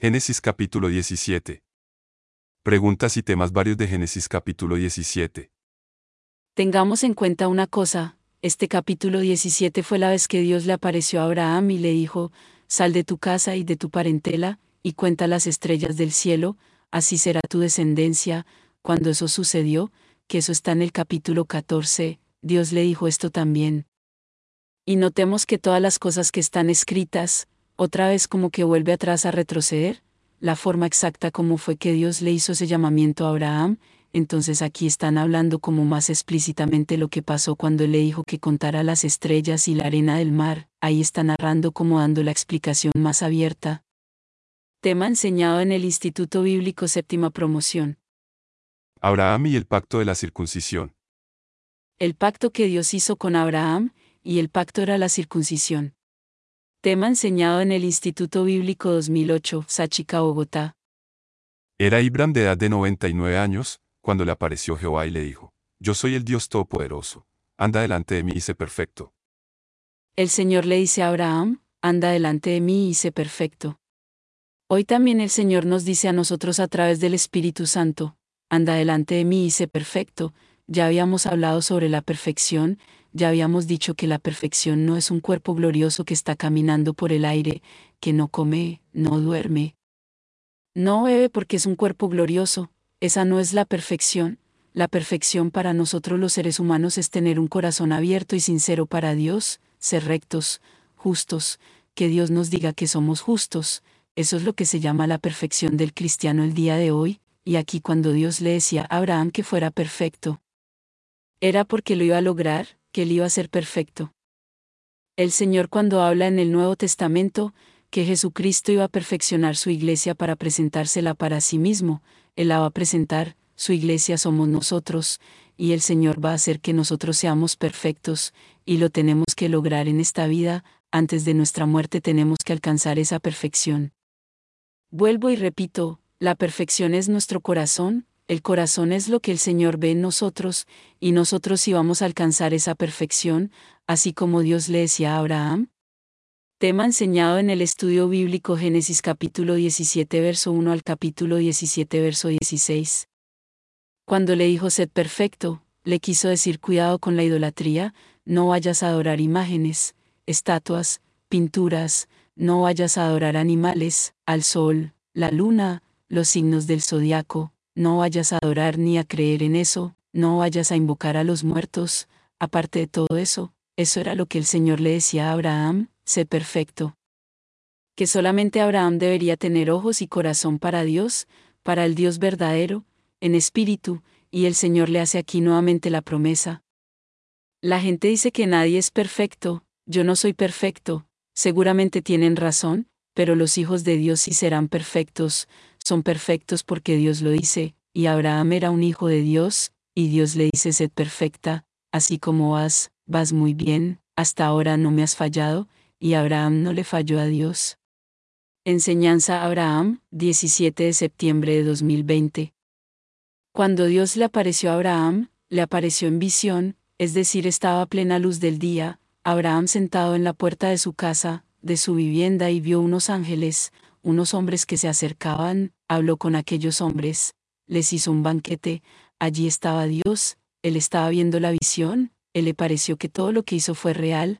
Génesis capítulo 17. Preguntas y temas varios de Génesis capítulo 17. Tengamos en cuenta una cosa, este capítulo 17 fue la vez que Dios le apareció a Abraham y le dijo, sal de tu casa y de tu parentela, y cuenta las estrellas del cielo, así será tu descendencia. Cuando eso sucedió, que eso está en el capítulo 14, Dios le dijo esto también. Y notemos que todas las cosas que están escritas, otra vez como que vuelve atrás a retroceder, la forma exacta como fue que Dios le hizo ese llamamiento a Abraham. Entonces aquí están hablando como más explícitamente lo que pasó cuando él le dijo que contara las estrellas y la arena del mar, ahí está narrando como dando la explicación más abierta. Tema enseñado en el Instituto Bíblico Séptima Promoción. Abraham y el pacto de la circuncisión. El pacto que Dios hizo con Abraham, y el pacto era la circuncisión. Tema enseñado en el Instituto Bíblico 2008, Sáchica, Bogotá. Era Ibram de edad de 99 años, cuando le apareció Jehová y le dijo, yo soy el Dios Todopoderoso, anda delante de mí y sé perfecto. El Señor le dice a Abraham, anda delante de mí y sé perfecto. Hoy también el Señor nos dice a nosotros a través del Espíritu Santo, anda delante de mí y sé perfecto. Ya habíamos hablado sobre la perfección, ya habíamos dicho que la perfección no es un cuerpo glorioso que está caminando por el aire, que no come, no duerme, no bebe porque es un cuerpo glorioso. Esa no es la perfección. La perfección para nosotros los seres humanos es tener un corazón abierto y sincero para Dios, ser rectos, justos, que Dios nos diga que somos justos. Eso es lo que se llama la perfección del cristiano el día de hoy, y aquí cuando Dios le decía a Abraham que fuera perfecto, era porque lo iba a lograr, que él iba a ser perfecto. El Señor cuando habla en el Nuevo Testamento, que Jesucristo iba a perfeccionar su iglesia para presentársela para sí mismo, Él la va a presentar, su iglesia somos nosotros, y el Señor va a hacer que nosotros seamos perfectos, y lo tenemos que lograr en esta vida, antes de nuestra muerte tenemos que alcanzar esa perfección. Vuelvo y repito, la perfección es nuestro corazón, el corazón es lo que el Señor ve en nosotros, y nosotros sí vamos a alcanzar esa perfección, así como Dios le decía a Abraham. Tema enseñado en el estudio bíblico Génesis capítulo 17 verso 1 al capítulo 17 verso 16. Cuando le dijo sed perfecto, le quiso decir cuidado con la idolatría, no vayas a adorar imágenes, estatuas, pinturas, no vayas a adorar animales, al sol, la luna, los signos del zodiaco, no vayas a adorar ni a creer en eso, no vayas a invocar a los muertos. Aparte de todo eso, eso era lo que el Señor le decía a Abraham, sé perfecto. Que solamente Abraham debería tener ojos y corazón para Dios, para el Dios verdadero, en espíritu, y el Señor le hace aquí nuevamente la promesa. La gente dice que nadie es perfecto, yo no soy perfecto, seguramente tienen razón, pero los hijos de Dios sí serán perfectos, son perfectos porque Dios lo dice, y Abraham era un hijo de Dios, y Dios le dice sed perfecta, así como vas muy bien, hasta ahora no me has fallado, y Abraham no le falló a Dios. Enseñanza a Abraham, 17 de septiembre de 2020. Cuando Dios le apareció a Abraham, le apareció en visión, es decir, estaba a plena luz del día, Abraham sentado en la puerta de su casa, de su vivienda y vio unos ángeles, unos hombres que se acercaban, habló con aquellos hombres, les hizo un banquete, allí estaba Dios, él estaba viendo la visión, él le pareció que todo lo que hizo fue real.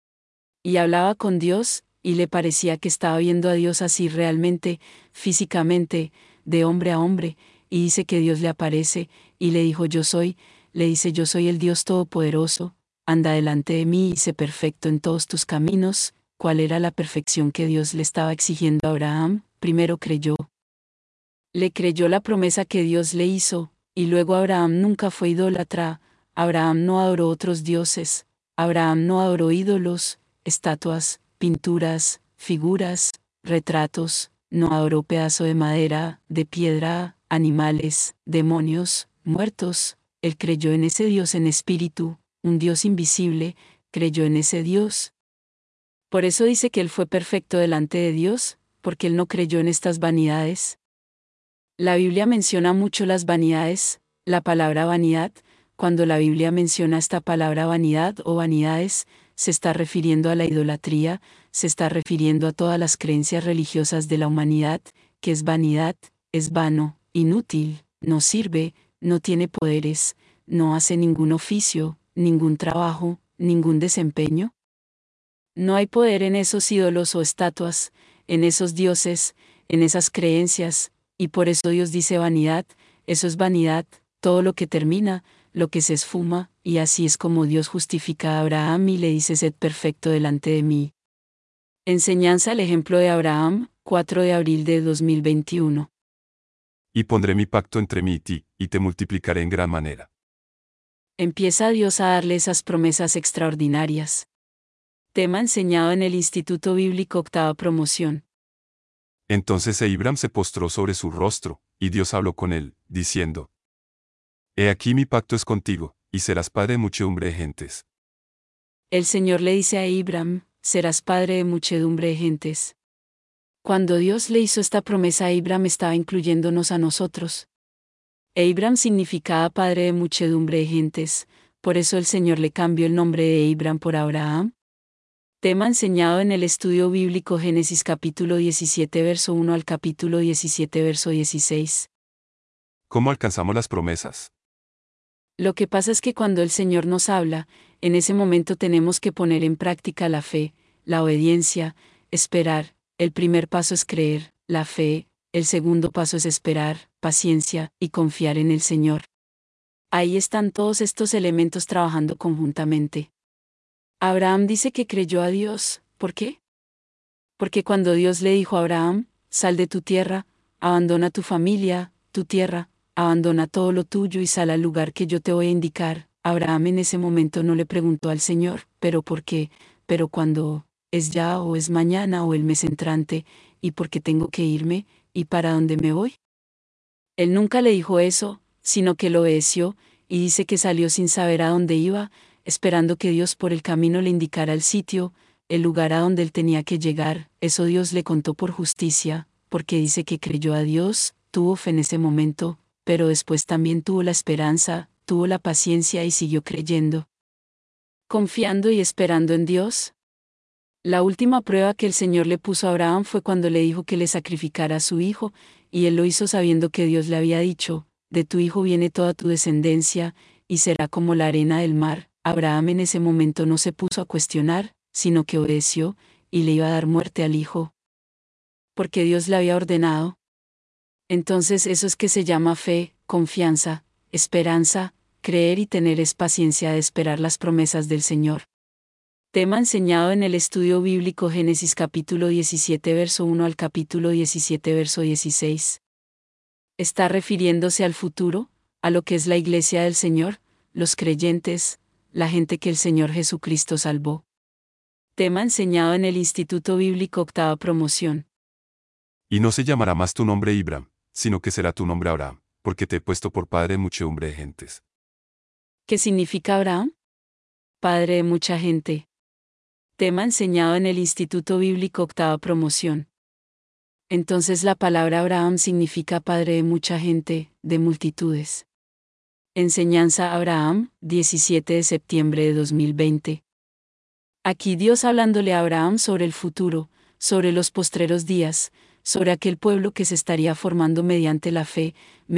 Y hablaba con Dios, y le parecía que estaba viendo a Dios así realmente, físicamente, de hombre a hombre, y dice que Dios le aparece, y le dijo le dice yo soy el Dios Todopoderoso, anda delante de mí y sé perfecto en todos tus caminos. ¿Cuál era la perfección que Dios le estaba exigiendo a Abraham? Primero creyó. Le creyó la promesa que Dios le hizo, y luego Abraham nunca fue idólatra, Abraham no adoró otros dioses, Abraham no adoró ídolos, estatuas, pinturas, figuras, retratos, no adoró pedazo de madera, de piedra, animales, demonios, muertos. Él creyó en ese Dios en espíritu, un Dios invisible, creyó en ese Dios. Por eso dice que él fue perfecto delante de Dios, porque él no creyó en estas vanidades. La Biblia menciona mucho las vanidades, la palabra vanidad. Cuando la Biblia menciona esta palabra vanidad o vanidades, se está refiriendo a la idolatría, se está refiriendo a todas las creencias religiosas de la humanidad, que es vanidad, es vano, inútil, no sirve, no tiene poderes, no hace ningún oficio, ningún trabajo, ningún desempeño? No hay poder en esos ídolos o estatuas, en esos dioses, en esas creencias, y por eso Dios dice vanidad, eso es vanidad, todo lo que termina, lo que se esfuma, y así es como Dios justifica a Abraham y le dice: sed perfecto delante de mí. Enseñanza al ejemplo de Abraham, 4 de abril de 2021. Y pondré mi pacto entre mí y ti, y te multiplicaré en gran manera. Empieza Dios a darle esas promesas extraordinarias. Tema enseñado en el Instituto Bíblico Octava Promoción. Entonces Abram se postró sobre su rostro, y Dios habló con él, diciendo: He aquí mi pacto es contigo, y serás padre de muchedumbre de gentes. El Señor le dice a Abram: serás padre de muchedumbre de gentes. Cuando Dios le hizo esta promesa a Abram, estaba incluyéndonos a nosotros. Abram significaba padre de muchedumbre de gentes, por eso el Señor le cambió el nombre de Abram por Abraham. Tema enseñado en el estudio bíblico Génesis capítulo 17 verso 1 al capítulo 17 verso 16. ¿Cómo alcanzamos las promesas? Lo que pasa es que cuando el Señor nos habla, en ese momento tenemos que poner en práctica la fe, la obediencia, esperar. El primer paso es creer, la fe; el segundo paso es esperar, paciencia, y confiar en el Señor. Ahí están todos estos elementos trabajando conjuntamente. Abraham dice que creyó a Dios. ¿Por qué? Porque cuando Dios le dijo a Abraham: sal de tu tierra, abandona tu familia, tu tierra, abandona todo lo tuyo y sal al lugar que yo te voy a indicar, Abraham en ese momento no le preguntó al Señor: ¿pero por qué? ¿Pero cuándo? ¿Es ya o es mañana o el mes entrante? ¿Y por qué tengo que irme? ¿Y para dónde me voy? Él nunca le dijo eso, sino que lo obedeció, y dice que salió sin saber a dónde iba, esperando que Dios por el camino le indicara el sitio, el lugar a donde él tenía que llegar. Eso Dios le contó por justicia, porque dice que creyó a Dios, tuvo fe en ese momento, pero después también tuvo la esperanza, tuvo la paciencia y siguió creyendo, confiando y esperando en Dios. La última prueba que el Señor le puso a Abraham fue cuando le dijo que le sacrificara a su hijo, y él lo hizo sabiendo que Dios le había dicho: de tu hijo viene toda tu descendencia, y será como la arena del mar. Abraham en ese momento no se puso a cuestionar, sino que obedeció, y le iba a dar muerte al hijo, porque Dios le había ordenado. Entonces eso es que se llama fe, confianza, esperanza. Creer y tener es paciencia de esperar las promesas del Señor. Tema enseñado en el estudio bíblico Génesis capítulo 17 verso 1 al capítulo 17 verso 16. Está refiriéndose al futuro, a lo que es la iglesia del Señor, los creyentes, la gente que el Señor Jesucristo salvó. Tema enseñado en el Instituto Bíblico Octava Promoción. Y no se llamará más tu nombre Abram, sino que será tu nombre Abraham, porque te he puesto por padre de muchedumbre de gentes. ¿Qué significa Abraham? Padre de mucha gente. Tema enseñado en el Instituto Bíblico Octava Promoción. Entonces la palabra Abraham significa padre de mucha gente, de multitudes. Enseñanza Abraham, 17 de septiembre de 2020. Aquí Dios hablándole a Abraham sobre el futuro, sobre los postreros días, sobre aquel pueblo que se estaría formando mediante la fe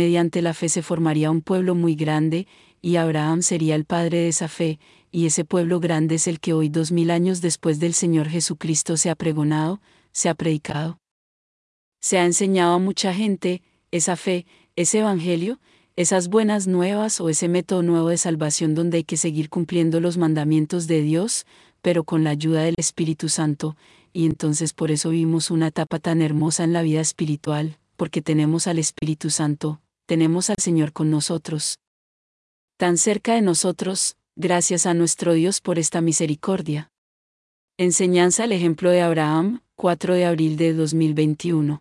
se formaría un pueblo muy grande, y Abraham sería el padre de esa fe, y ese pueblo grande es el que hoy 2000 años después del Señor Jesucristo se ha pregonado, se ha predicado. Se ha enseñado a mucha gente, esa fe, ese evangelio, esas buenas nuevas o ese método nuevo de salvación donde hay que seguir cumpliendo los mandamientos de Dios, pero con la ayuda del Espíritu Santo, y entonces por eso vivimos una etapa tan hermosa en la vida espiritual, porque tenemos al Espíritu Santo, tenemos al Señor con nosotros, tan cerca de nosotros, gracias a nuestro Dios por esta misericordia. Enseñanza al ejemplo de Abraham, 4 de abril de 2021.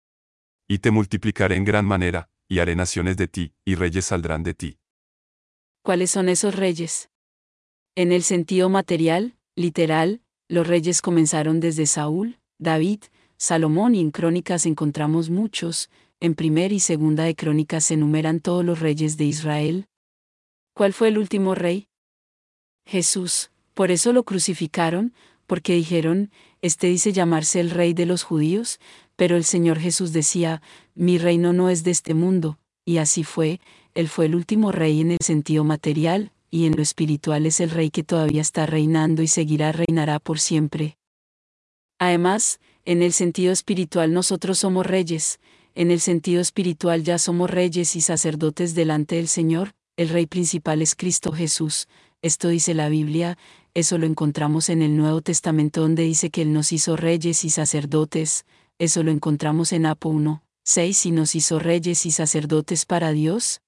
Y te multiplicaré en gran manera, y haré naciones de ti, y reyes saldrán de ti. ¿Cuáles son esos reyes? En el sentido material, literal, los reyes comenzaron desde Saúl, David, Salomón, y en Crónicas encontramos muchos. En Primera y Segunda de Crónicas se enumeran todos los reyes de Israel. ¿Cuál fue el último rey? Jesús. Por eso lo crucificaron, porque dijeron: Este dice llamarse el Rey de los judíos, pero el Señor Jesús decía, mi reino no es de este mundo, y así fue, Él fue el último rey en el sentido material, y en lo espiritual es el Rey que todavía está reinando y reinará por siempre. Además, en el sentido espiritual nosotros somos reyes, en el sentido espiritual ya somos reyes y sacerdotes delante del Señor, el Rey principal es Cristo Jesús, esto dice la Biblia, eso lo encontramos en el Nuevo Testamento donde dice que Él nos hizo reyes y sacerdotes, eso lo encontramos en Apo 1:6 y nos hizo reyes y sacerdotes para Dios,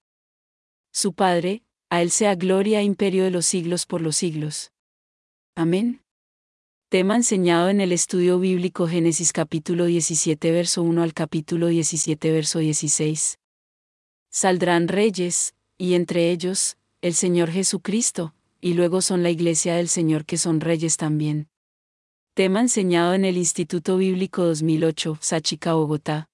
su Padre, a Él sea gloria e imperio de los siglos por los siglos. Amén. Tema enseñado en el estudio bíblico Génesis capítulo 17 verso 1 al capítulo 17 verso 16. Saldrán reyes, y entre ellos, el Señor Jesucristo, y luego son la Iglesia del Señor que son reyes también. Tema enseñado en el Instituto Bíblico 2008, Sáchica, Bogotá.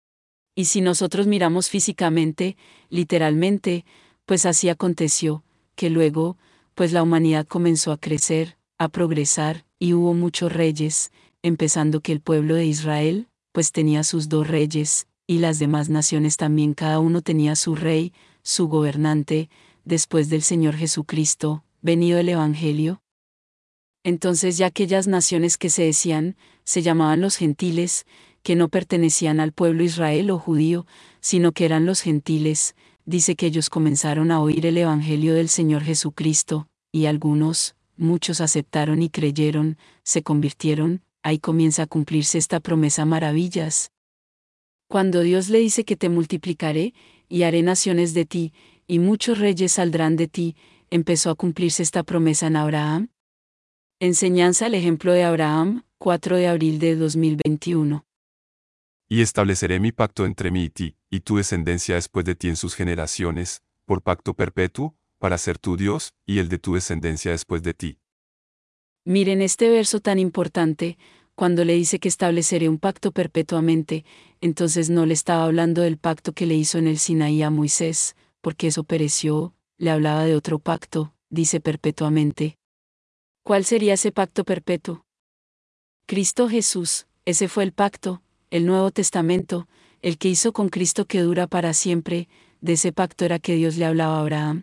Y si nosotros miramos físicamente, literalmente, pues así aconteció, que luego, pues la humanidad comenzó a crecer, a progresar, y hubo muchos reyes, empezando que el pueblo de Israel, pues tenía sus 2 reyes, y las demás naciones también cada uno tenía su rey, su gobernante, después del Señor Jesucristo, venido el Evangelio. Entonces ya aquellas naciones que se llamaban los gentiles, que no pertenecían al pueblo Israel o judío, sino que eran los gentiles, dice que ellos comenzaron a oír el Evangelio del Señor Jesucristo, y algunos, muchos aceptaron y creyeron, se convirtieron, ahí comienza a cumplirse esta promesa maravillas. Cuando Dios le dice que te multiplicaré, y haré naciones de ti, y muchos reyes saldrán de ti, empezó a cumplirse esta promesa en Abraham. Enseñanza al ejemplo de Abraham, 4 de abril de 2021. Y estableceré mi pacto entre mí y ti, y tu descendencia después de ti en sus generaciones, por pacto perpetuo, para ser tu Dios, y el de tu descendencia después de ti. Miren este verso tan importante, cuando le dice que estableceré un pacto perpetuamente, entonces no le estaba hablando del pacto que le hizo en el Sinaí a Moisés, porque eso pereció, le hablaba de otro pacto, dice perpetuamente. ¿Cuál sería ese pacto perpetuo? Cristo Jesús, ese fue el pacto, el Nuevo Testamento, el que hizo con Cristo que dura para siempre, de ese pacto era que Dios le hablaba a Abraham.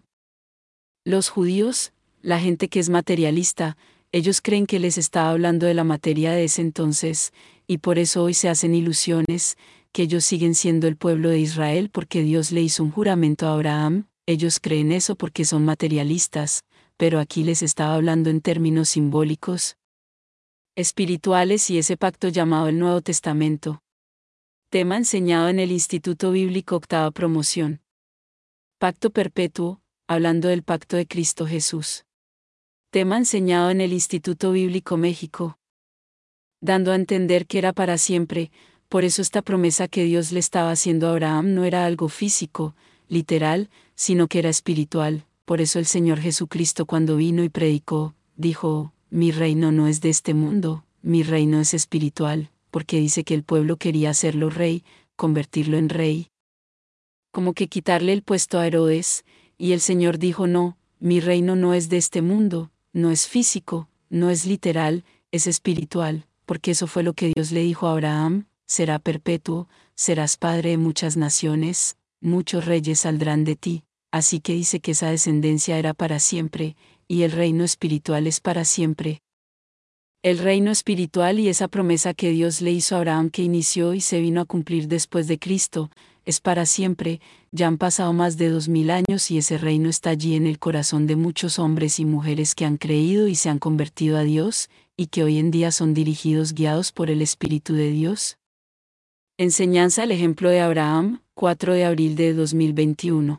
Los judíos, la gente que es materialista, ellos creen que les estaba hablando de la materia de ese entonces, y por eso hoy se hacen ilusiones, que ellos siguen siendo el pueblo de Israel porque Dios le hizo un juramento a Abraham, ellos creen eso porque son materialistas, pero aquí les estaba hablando en términos simbólicos, espirituales y ese pacto llamado el Nuevo Testamento. Tema enseñado en el Instituto Bíblico Octava Promoción. Pacto perpetuo, hablando del pacto de Cristo Jesús. Tema enseñado en el Instituto Bíblico México. Dando a entender que era para siempre, por eso esta promesa que Dios le estaba haciendo a Abraham no era algo físico, literal, sino que era espiritual. Por eso el Señor Jesucristo cuando vino y predicó, dijo, mi reino no es de este mundo, mi reino es espiritual, porque dice que el pueblo quería hacerlo rey, convertirlo en rey. Como que quitarle el puesto a Herodes, y el Señor dijo no, mi reino no es de este mundo, no es físico, no es literal, es espiritual, porque eso fue lo que Dios le dijo a Abraham, será perpetuo, serás padre de muchas naciones, muchos reyes saldrán de ti. Así que dice que esa descendencia era para siempre, y el reino espiritual es para siempre. El reino espiritual y esa promesa que Dios le hizo a Abraham que inició y se vino a cumplir después de Cristo, es para siempre, ya han pasado más de 2000 años y ese reino está allí en el corazón de muchos hombres y mujeres que han creído y se han convertido a Dios, y que hoy en día son dirigidos guiados por el Espíritu de Dios. Enseñanza al ejemplo de Abraham, 4 de abril de 2021.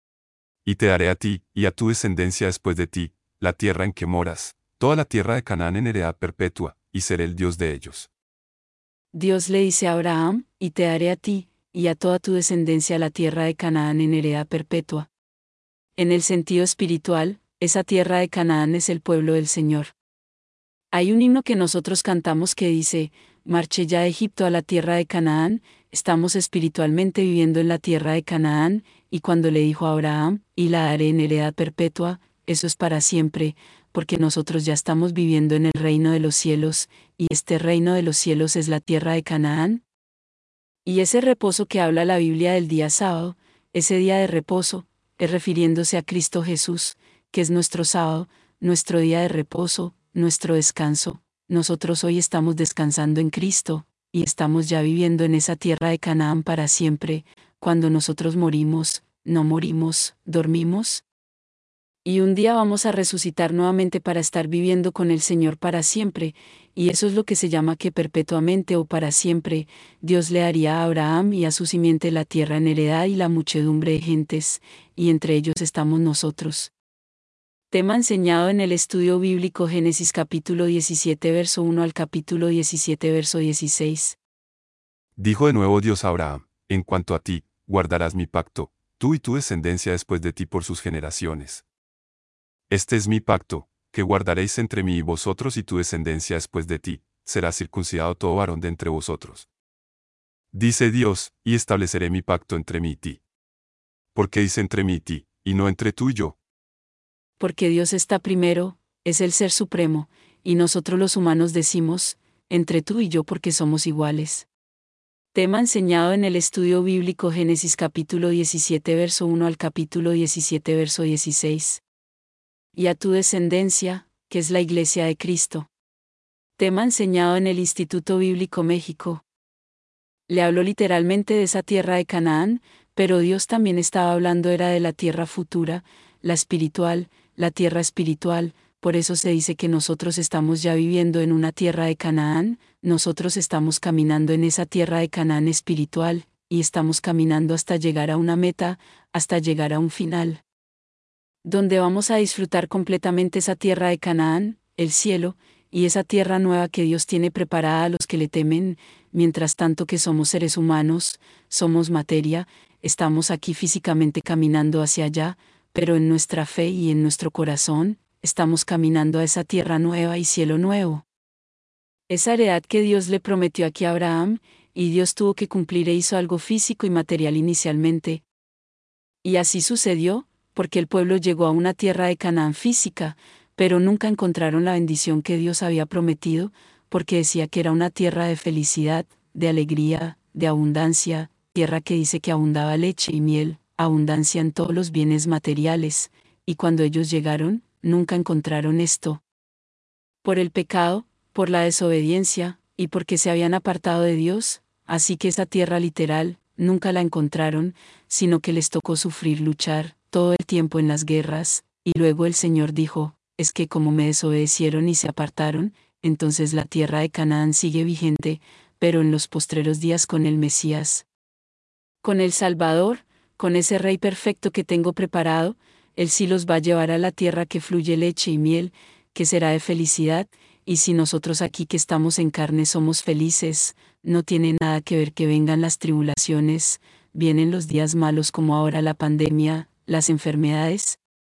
Y te daré a ti, y a tu descendencia después de ti, la tierra en que moras, toda la tierra de Canaán en heredad perpetua, y seré el Dios de ellos. Dios le dice a Abraham, y te daré a ti, y a toda tu descendencia la tierra de Canaán en heredad perpetua. En el sentido espiritual, esa tierra de Canaán es el pueblo del Señor. Hay un himno que nosotros cantamos que dice, marché ya a Egipto a la tierra de Canaán, estamos espiritualmente viviendo en la tierra de Canaán, y cuando le dijo a Abraham, y la daré en heredad perpetua, eso es para siempre, porque nosotros ya estamos viviendo en el reino de los cielos, y este reino de los cielos es la tierra de Canaán. Y ese reposo que habla la Biblia del día sábado, ese día de reposo, es refiriéndose a Cristo Jesús, que es nuestro sábado, nuestro día de reposo, nuestro descanso. Nosotros hoy estamos descansando en Cristo, y estamos ya viviendo en esa tierra de Canaán para siempre. Cuando nosotros morimos, no morimos, dormimos. Y un día vamos a resucitar nuevamente para estar viviendo con el Señor para siempre, y eso es lo que se llama que perpetuamente o para siempre, Dios le daría a Abraham y a su simiente la tierra en heredad y la muchedumbre de gentes, y entre ellos estamos nosotros. Tema enseñado en el estudio bíblico Génesis capítulo 17 verso 1 al capítulo 17 verso 16. Dijo de nuevo Dios a Abraham: en cuanto a ti, guardarás mi pacto, tú y tu descendencia después de ti por sus generaciones. Este es mi pacto, que guardaréis entre mí y vosotros y tu descendencia después de ti, será circuncidado todo varón de entre vosotros. Dice Dios, y estableceré mi pacto entre mí y ti. ¿Por qué dice entre mí y ti, y no entre tú y yo? Porque Dios está primero, es el Ser Supremo, y nosotros los humanos decimos, entre tú y yo porque somos iguales. Tema enseñado en el estudio bíblico Génesis capítulo 17 verso 1 al capítulo 17 verso 16. Y a tu descendencia, que es la Iglesia de Cristo. Tema enseñado en el Instituto Bíblico México. Le habló literalmente de esa tierra de Canaán, pero Dios también estaba hablando era de la tierra futura, la espiritual, la tierra espiritual. Por eso se dice que nosotros estamos ya viviendo en una tierra de Canaán, nosotros estamos caminando en esa tierra de Canaán espiritual, y estamos caminando hasta llegar a una meta, hasta llegar a un final. Donde vamos a disfrutar completamente esa tierra de Canaán, el cielo, y esa tierra nueva que Dios tiene preparada a los que le temen, mientras tanto que somos seres humanos, somos materia, estamos aquí físicamente caminando hacia allá, pero en nuestra fe y en nuestro corazón, estamos caminando a esa tierra nueva y cielo nuevo. Esa heredad que Dios le prometió aquí a Abraham, y Dios tuvo que cumplir e hizo algo físico y material inicialmente. Y así sucedió, porque el pueblo llegó a una tierra de Canaán física, pero nunca encontraron la bendición que Dios había prometido, porque decía que era una tierra de felicidad, de alegría, de abundancia, tierra que dice que abundaba leche y miel, abundancia en todos los bienes materiales, y cuando ellos llegaron, nunca encontraron esto. Por el pecado, por la desobediencia, y porque se habían apartado de Dios, así que esa tierra literal, nunca la encontraron, sino que les tocó sufrir luchar, todo el tiempo en las guerras, y luego el Señor dijo, es que como me desobedecieron y se apartaron, entonces la tierra de Canaán sigue vigente, pero en los postreros días con el Mesías. Con el Salvador, con ese Rey perfecto que tengo preparado, Él sí los va a llevar a la tierra que fluye leche y miel, que será de felicidad, y si nosotros aquí que estamos en carne somos felices, no tiene nada que ver que vengan las tribulaciones, vienen los días malos como ahora la pandemia, las enfermedades.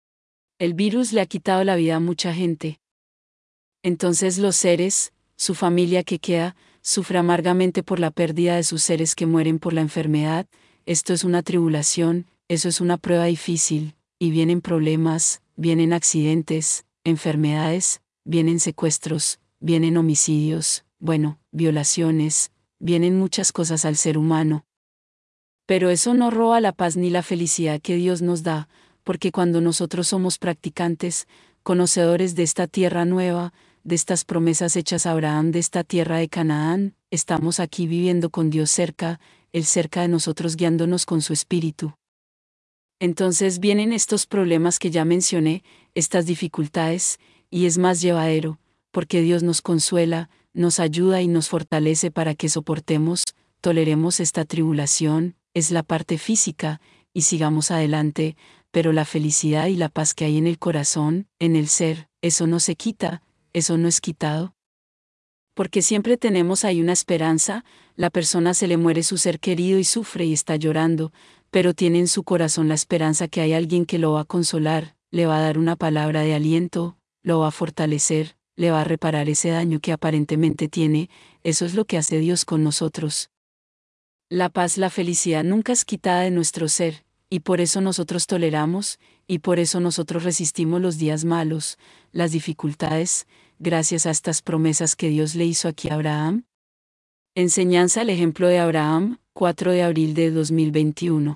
El virus le ha quitado la vida a mucha gente. Entonces los seres, su familia que queda, sufre amargamente por la pérdida de sus seres que mueren por la enfermedad. Esto es una tribulación, eso es una prueba difícil, y vienen problemas, vienen accidentes, enfermedades, vienen secuestros, vienen homicidios, bueno, violaciones, vienen muchas cosas al ser humano. Pero eso no roba la paz ni la felicidad que Dios nos da, porque cuando nosotros somos practicantes, conocedores de esta tierra nueva, de estas promesas hechas a Abraham de esta tierra de Canaán, estamos aquí viviendo con Dios cerca, Él cerca de nosotros guiándonos con su espíritu. Entonces vienen estos problemas que ya mencioné, estas dificultades, y es más llevadero, porque Dios nos consuela, nos ayuda y nos fortalece para que soportemos, toleremos esta tribulación, es la parte física, y sigamos adelante, pero la felicidad y la paz que hay en el corazón, en el ser, eso no se quita, eso no es quitado. Porque siempre tenemos ahí una esperanza, la persona se le muere su ser querido y sufre y está llorando, pero tiene en su corazón la esperanza que hay alguien que lo va a consolar, le va a dar una palabra de aliento, lo va a fortalecer, le va a reparar ese daño que aparentemente tiene, eso es lo que hace Dios con nosotros. La paz, la felicidad nunca es quitada de nuestro ser, y por eso nosotros toleramos, y por eso nosotros resistimos los días malos, las dificultades, gracias a estas promesas que Dios le hizo aquí a Abraham. Enseñanza: el ejemplo de Abraham, 4 de abril de 2021.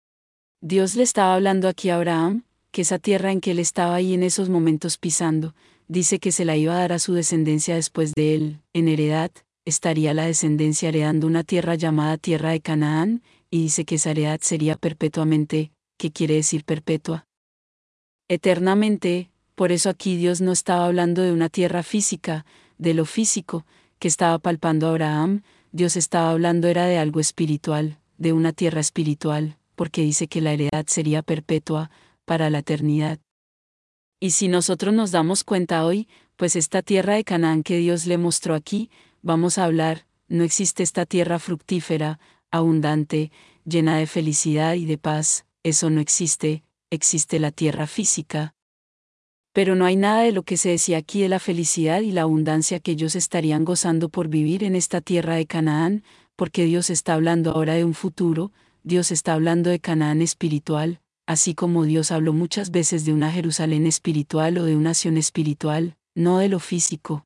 Dios le estaba hablando aquí a Abraham, que esa tierra en que él estaba ahí en esos momentos pisando, dice que se la iba a dar a su descendencia después de él. En heredad, estaría la descendencia heredando una tierra llamada tierra de Canaán, y dice que esa heredad sería perpetuamente. ¿Qué quiere decir perpetua? Eternamente. Por eso aquí Dios no estaba hablando de una tierra física, de lo físico, que estaba palpando Abraham. Dios estaba hablando era de algo espiritual, de una tierra espiritual, porque dice que la heredad sería perpetua, para la eternidad. Y si nosotros nos damos cuenta hoy, pues esta tierra de Canaán que Dios le mostró aquí, vamos a hablar, no existe esta tierra fructífera, abundante, llena de felicidad y de paz, eso no existe, existe la tierra física. Pero no hay nada de lo que se decía aquí de la felicidad y la abundancia que ellos estarían gozando por vivir en esta tierra de Canaán, porque Dios está hablando ahora de un futuro, Dios está hablando de Canaán espiritual, así como Dios habló muchas veces de una Jerusalén espiritual o de una Sión espiritual, no de lo físico.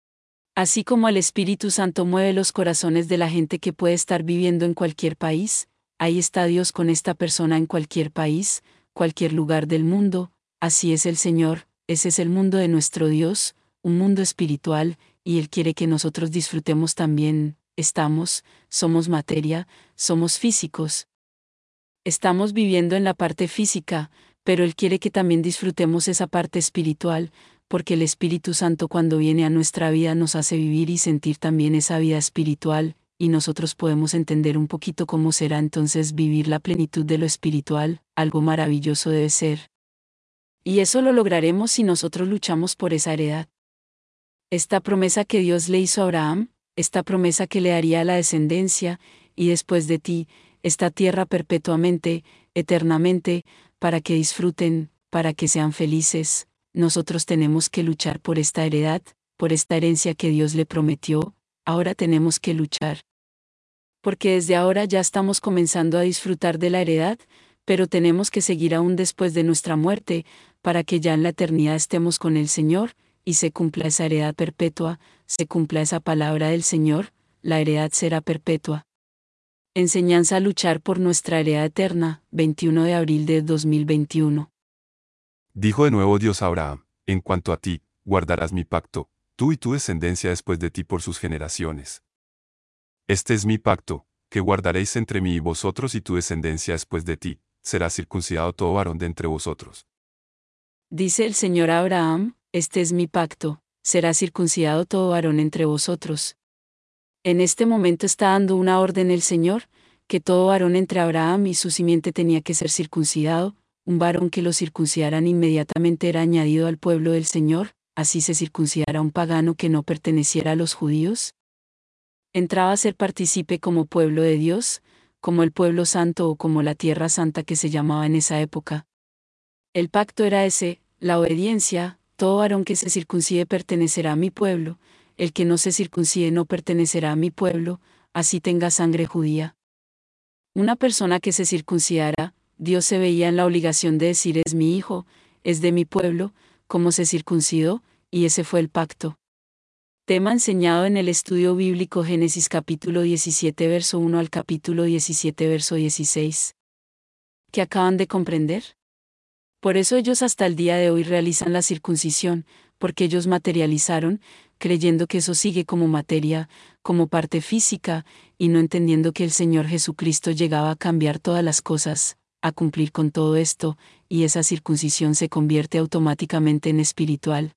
Así como el Espíritu Santo mueve los corazones de la gente que puede estar viviendo en cualquier país, ahí está Dios con esta persona en cualquier país, cualquier lugar del mundo, así es el Señor. Ese es el mundo de nuestro Dios, un mundo espiritual, y Él quiere que nosotros disfrutemos también. Somos materia, somos físicos. Estamos viviendo en la parte física, pero Él quiere que también disfrutemos esa parte espiritual, porque el Espíritu Santo cuando viene a nuestra vida nos hace vivir y sentir también esa vida espiritual, y nosotros podemos entender un poquito cómo será entonces vivir la plenitud de lo espiritual. Algo maravilloso debe ser. Y eso lo lograremos si nosotros luchamos por esa heredad. Esta promesa que Dios le hizo a Abraham, esta promesa que le daría a la descendencia, y después de ti, esta tierra perpetuamente, eternamente, para que disfruten, para que sean felices, nosotros tenemos que luchar por esta heredad, por esta herencia que Dios le prometió, ahora tenemos que luchar. Porque desde ahora ya estamos comenzando a disfrutar de la heredad, pero tenemos que seguir aún después de nuestra muerte, para que ya en la eternidad estemos con el Señor, y se cumpla esa heredad perpetua, se cumpla esa palabra del Señor, la heredad será perpetua. Enseñanza: a luchar por nuestra heredad eterna, 21 de abril de 2021. Dijo de nuevo Dios a Abraham: en cuanto a ti, guardarás mi pacto, tú y tu descendencia después de ti por sus generaciones. Este es mi pacto, que guardaréis entre mí y vosotros y tu descendencia después de ti, será circuncidado todo varón de entre vosotros. Dice el Señor a Abraham: este es mi pacto, será circuncidado todo varón entre vosotros. En este momento está dando una orden el Señor, que todo varón entre Abraham y su simiente tenía que ser circuncidado. Un varón que lo circuncidaran inmediatamente era añadido al pueblo del Señor, así se circuncidara un pagano que no perteneciera a los judíos. Entraba a ser partícipe como pueblo de Dios, como el pueblo santo o como la tierra santa que se llamaba en esa época. El pacto era ese, la obediencia: todo varón que se circuncide pertenecerá a mi pueblo, el que no se circuncide no pertenecerá a mi pueblo, así tenga sangre judía. Una persona que se circuncidara, Dios se veía en la obligación de decir: es mi hijo, es de mi pueblo, como se circuncidó, y ese fue el pacto. Tema enseñado en el estudio bíblico Génesis capítulo 17 verso 1 al capítulo 17 verso 16. ¿Qué acaban de comprender? Por eso ellos hasta el día de hoy realizan la circuncisión, porque ellos materializaron, creyendo que eso sigue como materia, como parte física, y no entendiendo que el Señor Jesucristo llegaba a cambiar todas las cosas, a cumplir con todo esto, y esa circuncisión se convierte automáticamente en espiritual.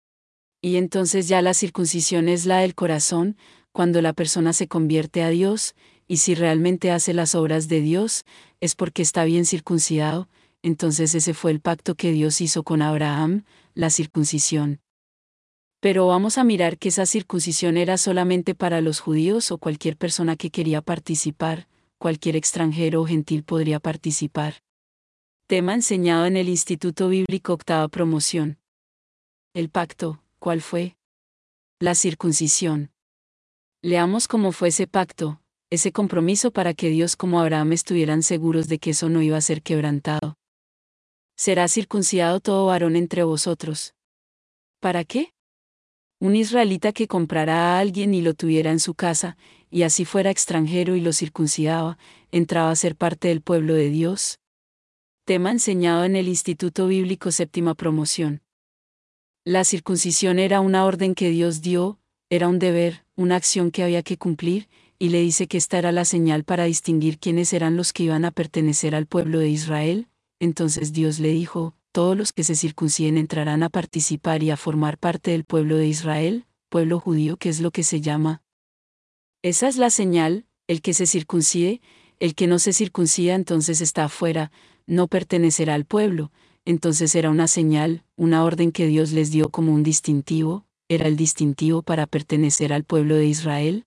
Y entonces ya la circuncisión es la del corazón, cuando la persona se convierte a Dios, y si realmente hace las obras de Dios, es porque está bien circuncidado. Entonces ese fue el pacto que Dios hizo con Abraham, la circuncisión. Pero vamos a mirar que esa circuncisión era solamente para los judíos o cualquier persona que quería participar, cualquier extranjero o gentil podría participar. Tema enseñado en el Instituto Bíblico Octava Promoción. El pacto, ¿cuál fue? La circuncisión. Leamos cómo fue ese pacto, ese compromiso para que Dios como Abraham estuvieran seguros de que eso no iba a ser quebrantado. Será circuncidado todo varón entre vosotros. ¿Para qué? Un israelita que comprara a alguien y lo tuviera en su casa, y así fuera extranjero y lo circuncidaba, entraba a ser parte del pueblo de Dios. Tema enseñado en el Instituto Bíblico Séptima Promoción. La circuncisión era una orden que Dios dio, era un deber, una acción que había que cumplir, y le dice que esta era la señal para distinguir quiénes eran los que iban a pertenecer al pueblo de Israel. Entonces Dios le dijo, todos los que se circunciden entrarán a participar y a formar parte del pueblo de Israel, pueblo judío que es lo que se llama. Esa es la señal, el que se circuncide, el que no se circuncida entonces está afuera, no pertenecerá al pueblo. Entonces era una señal, una orden que Dios les dio como un distintivo, era el distintivo para pertenecer al pueblo de Israel.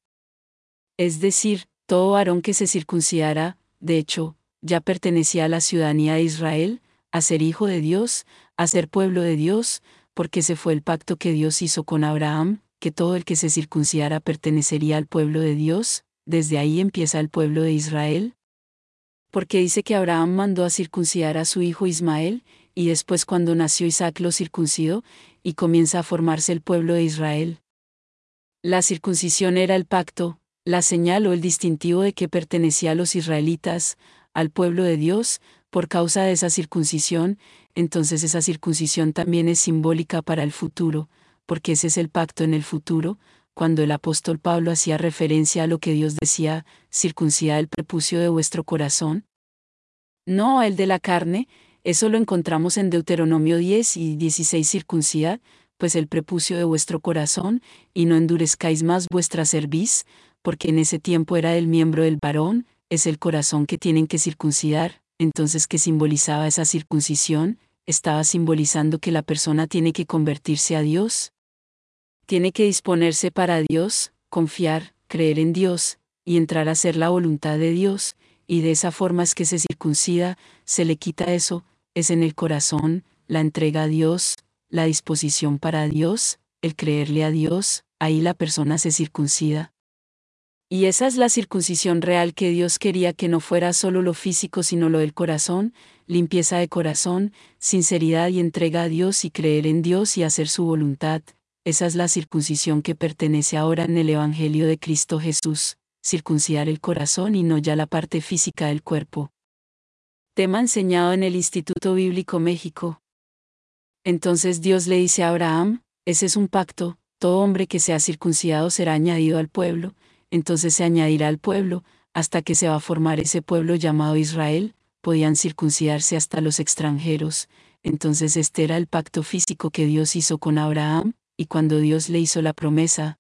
Es decir, todo varón que se circuncidara, de hecho, ya pertenecía a la ciudadanía de Israel, a ser hijo de Dios, a ser pueblo de Dios, porque ese fue el pacto que Dios hizo con Abraham, que todo el que se circuncidara pertenecería al pueblo de Dios, desde ahí empieza el pueblo de Israel. Porque dice que Abraham mandó a circuncidar a su hijo Ismael, y después cuando nació Isaac lo circuncidó, y comienza a formarse el pueblo de Israel. La circuncisión era el pacto, la señal o el distintivo de que pertenecía a los israelitas, al pueblo de Dios, por causa de esa circuncisión, entonces esa circuncisión también es simbólica para el futuro, porque ese es el pacto en el futuro, cuando el apóstol Pablo hacía referencia a lo que Dios decía, circuncidad el prepucio de vuestro corazón. No el de la carne, eso lo encontramos en Deuteronomio 10 y 16 circuncidad, pues el prepucio de vuestro corazón, y no endurezcáis más vuestra cerviz, porque en ese tiempo era el miembro del varón, es el corazón que tienen que circuncidar. Entonces, ¿qué simbolizaba esa circuncisión? Estaba simbolizando que la persona tiene que convertirse a Dios. Tiene que disponerse para Dios, confiar, creer en Dios, y entrar a hacer la voluntad de Dios, y de esa forma es que se circuncida, se le quita eso, es en el corazón, la entrega a Dios, la disposición para Dios, el creerle a Dios, ahí la persona se circuncida. Y esa es la circuncisión real que Dios quería, que no fuera solo lo físico sino lo del corazón, limpieza de corazón, sinceridad y entrega a Dios y creer en Dios y hacer su voluntad. Esa es la circuncisión que pertenece ahora en el Evangelio de Cristo Jesús, circuncidar el corazón y no ya la parte física del cuerpo. Tema enseñado en el Instituto Bíblico México. Entonces Dios le dice a Abraham, ese es un pacto, todo hombre que sea circuncidado será añadido al pueblo, entonces se añadirá al pueblo, hasta que se va a formar ese pueblo llamado Israel, podían circuncidarse hasta los extranjeros, entonces este era el pacto físico que Dios hizo con Abraham, y cuando Dios le hizo la promesa,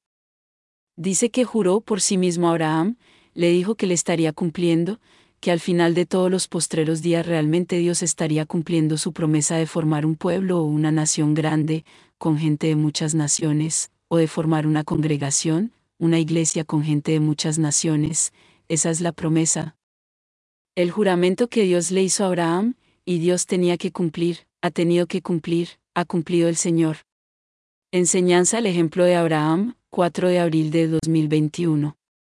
dice que juró por sí mismo a Abraham, le dijo que le estaría cumpliendo, que al final de todos los postreros días realmente Dios estaría cumpliendo su promesa de formar un pueblo o una nación grande, con gente de muchas naciones, o de formar una congregación, una iglesia con gente de muchas naciones, esa es la promesa. El juramento que Dios le hizo a Abraham, y Dios tenía que cumplir, ha tenido que cumplir, ha cumplido el Señor. Enseñanza al ejemplo de Abraham, 4 de abril de 2021.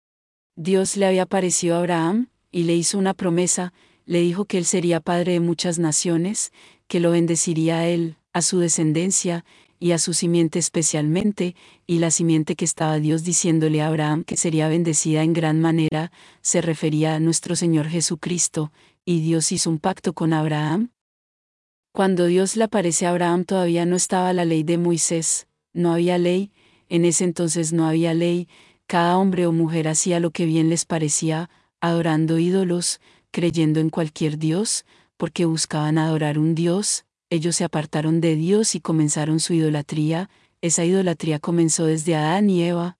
Dios le había aparecido a Abraham, y le hizo una promesa, le dijo que él sería padre de muchas naciones, que lo bendeciría a él, a su descendencia, y a su simiente especialmente, y la simiente que estaba Dios diciéndole a Abraham que sería bendecida en gran manera, se refería a nuestro Señor Jesucristo, y Dios hizo un pacto con Abraham. Cuando Dios le aparece a Abraham todavía no estaba la ley de Moisés, no había ley, en ese entonces no había ley, cada hombre o mujer hacía lo que bien les parecía, adorando ídolos, creyendo en cualquier Dios, porque buscaban adorar un Dios, ellos se apartaron de Dios y comenzaron su idolatría, esa idolatría comenzó desde Adán y Eva.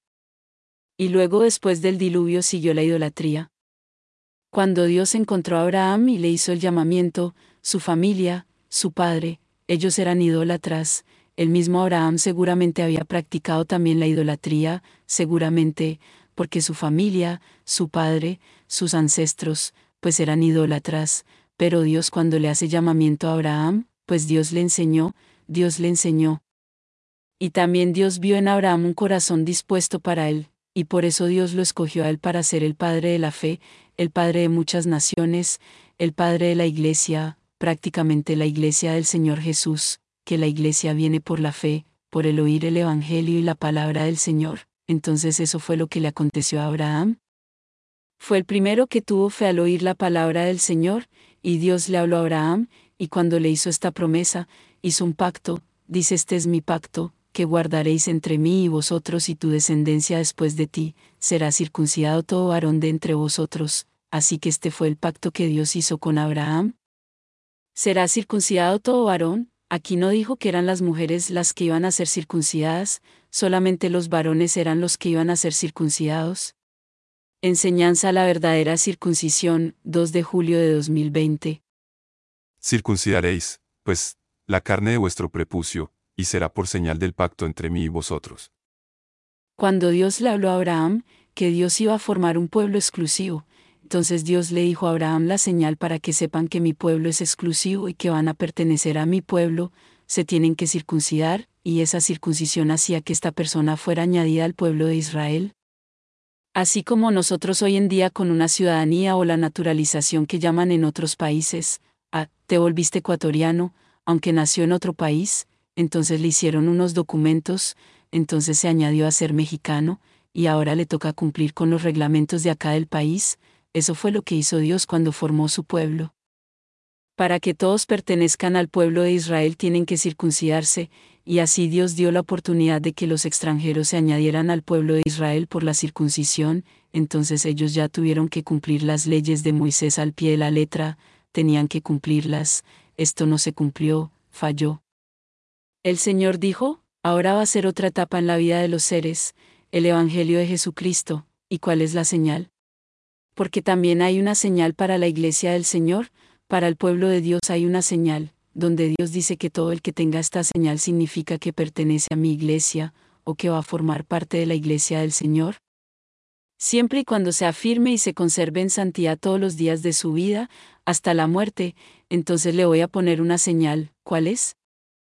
Y luego después del diluvio siguió la idolatría. Cuando Dios encontró a Abraham y le hizo el llamamiento, su familia, su padre, ellos eran idólatras, el mismo Abraham seguramente había practicado también la idolatría, seguramente, porque su familia, su padre, sus ancestros, pues eran idólatras, pero Dios cuando le hace llamamiento a Abraham, pues Dios le enseñó, Dios le enseñó. Y también Dios vio en Abraham un corazón dispuesto para él, y por eso Dios lo escogió a él para ser el padre de la fe, el padre de muchas naciones, el padre de la iglesia, prácticamente la iglesia del Señor Jesús, que la iglesia viene por la fe, por el oír el Evangelio y la palabra del Señor. Entonces eso fue lo que le aconteció a Abraham. Fue el primero que tuvo fe al oír la palabra del Señor, y Dios le habló a Abraham, y cuando le hizo esta promesa, hizo un pacto, dice: este es mi pacto, que guardaréis entre mí y vosotros y tu descendencia después de ti, será circuncidado todo varón de entre vosotros. Así que este fue el pacto que Dios hizo con Abraham. ¿Será circuncidado todo varón? Aquí no dijo que eran las mujeres las que iban a ser circuncidadas, solamente los varones eran los que iban a ser circuncidados. Enseñanza a la verdadera circuncisión, 2 de julio de 2020. Circuncidaréis, pues, la carne de vuestro prepucio, y será por señal del pacto entre mí y vosotros. Cuando Dios le habló a Abraham, que Dios iba a formar un pueblo exclusivo, entonces Dios le dijo a Abraham: la señal para que sepan que mi pueblo es exclusivo y que van a pertenecer a mi pueblo, se tienen que circuncidar, y esa circuncisión hacía que esta persona fuera añadida al pueblo de Israel. Así como nosotros hoy en día con una ciudadanía o la naturalización que llaman en otros países, te volviste ecuatoriano, aunque nació en otro país, entonces le hicieron unos documentos, entonces se añadió a ser mexicano, y ahora le toca cumplir con los reglamentos de acá del país. Eso fue lo que hizo Dios cuando formó su pueblo. Para que todos pertenezcan al pueblo de Israel tienen que circuncidarse, y así Dios dio la oportunidad de que los extranjeros se añadieran al pueblo de Israel por la circuncisión. Entonces ellos ya tuvieron que cumplir las leyes de Moisés al pie de la letra, tenían que cumplirlas. Esto no se cumplió, falló. El Señor dijo: ahora va a ser otra etapa en la vida de los seres, el Evangelio de Jesucristo. ¿Y cuál es la señal? Porque también hay una señal para la iglesia del Señor. Para el pueblo de Dios hay una señal, donde Dios dice que todo el que tenga esta señal significa que pertenece a mi iglesia, o que va a formar parte de la iglesia del Señor. Siempre y cuando se afirme y se conserve en santidad todos los días de su vida, hasta la muerte, entonces le voy a poner una señal. ¿Cuál es?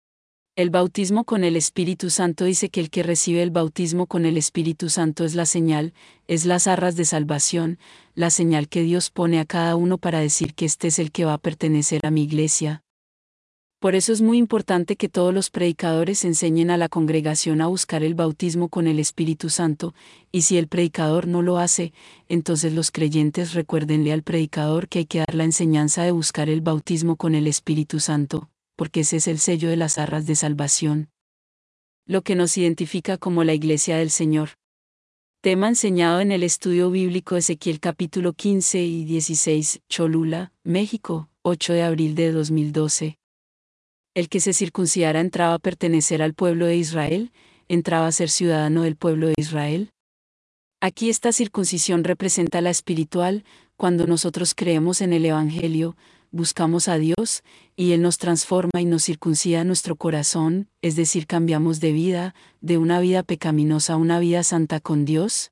El bautismo con el Espíritu Santo. Dice que el que recibe el bautismo con el Espíritu Santo es la señal, es las arras de salvación, la señal que Dios pone a cada uno para decir que este es el que va a pertenecer a mi iglesia. Por eso es muy importante que todos los predicadores enseñen a la congregación a buscar el bautismo con el Espíritu Santo, y si el predicador no lo hace, entonces los creyentes recuérdenle al predicador que hay que dar la enseñanza de buscar el bautismo con el Espíritu Santo, porque ese es el sello de las arras de salvación. Lo que nos identifica como la Iglesia del Señor. Tema enseñado en el estudio bíblico Ezequiel capítulo 15 y 16, Cholula, México, 8 de abril de 2012. El que se circuncidara entraba a pertenecer al pueblo de Israel, entraba a ser ciudadano del pueblo de Israel. Aquí esta circuncisión representa la espiritual. Cuando nosotros creemos en el Evangelio, buscamos a Dios, y Él nos transforma y nos circuncida nuestro corazón, es decir, cambiamos de vida, de una vida pecaminosa a una vida santa con Dios.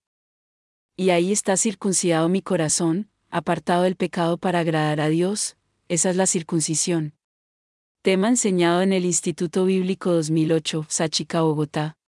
Y ahí está circuncidado mi corazón, apartado del pecado para agradar a Dios. Esa es la circuncisión. Tema enseñado en el Instituto Bíblico 2008, Sáchica, Bogotá.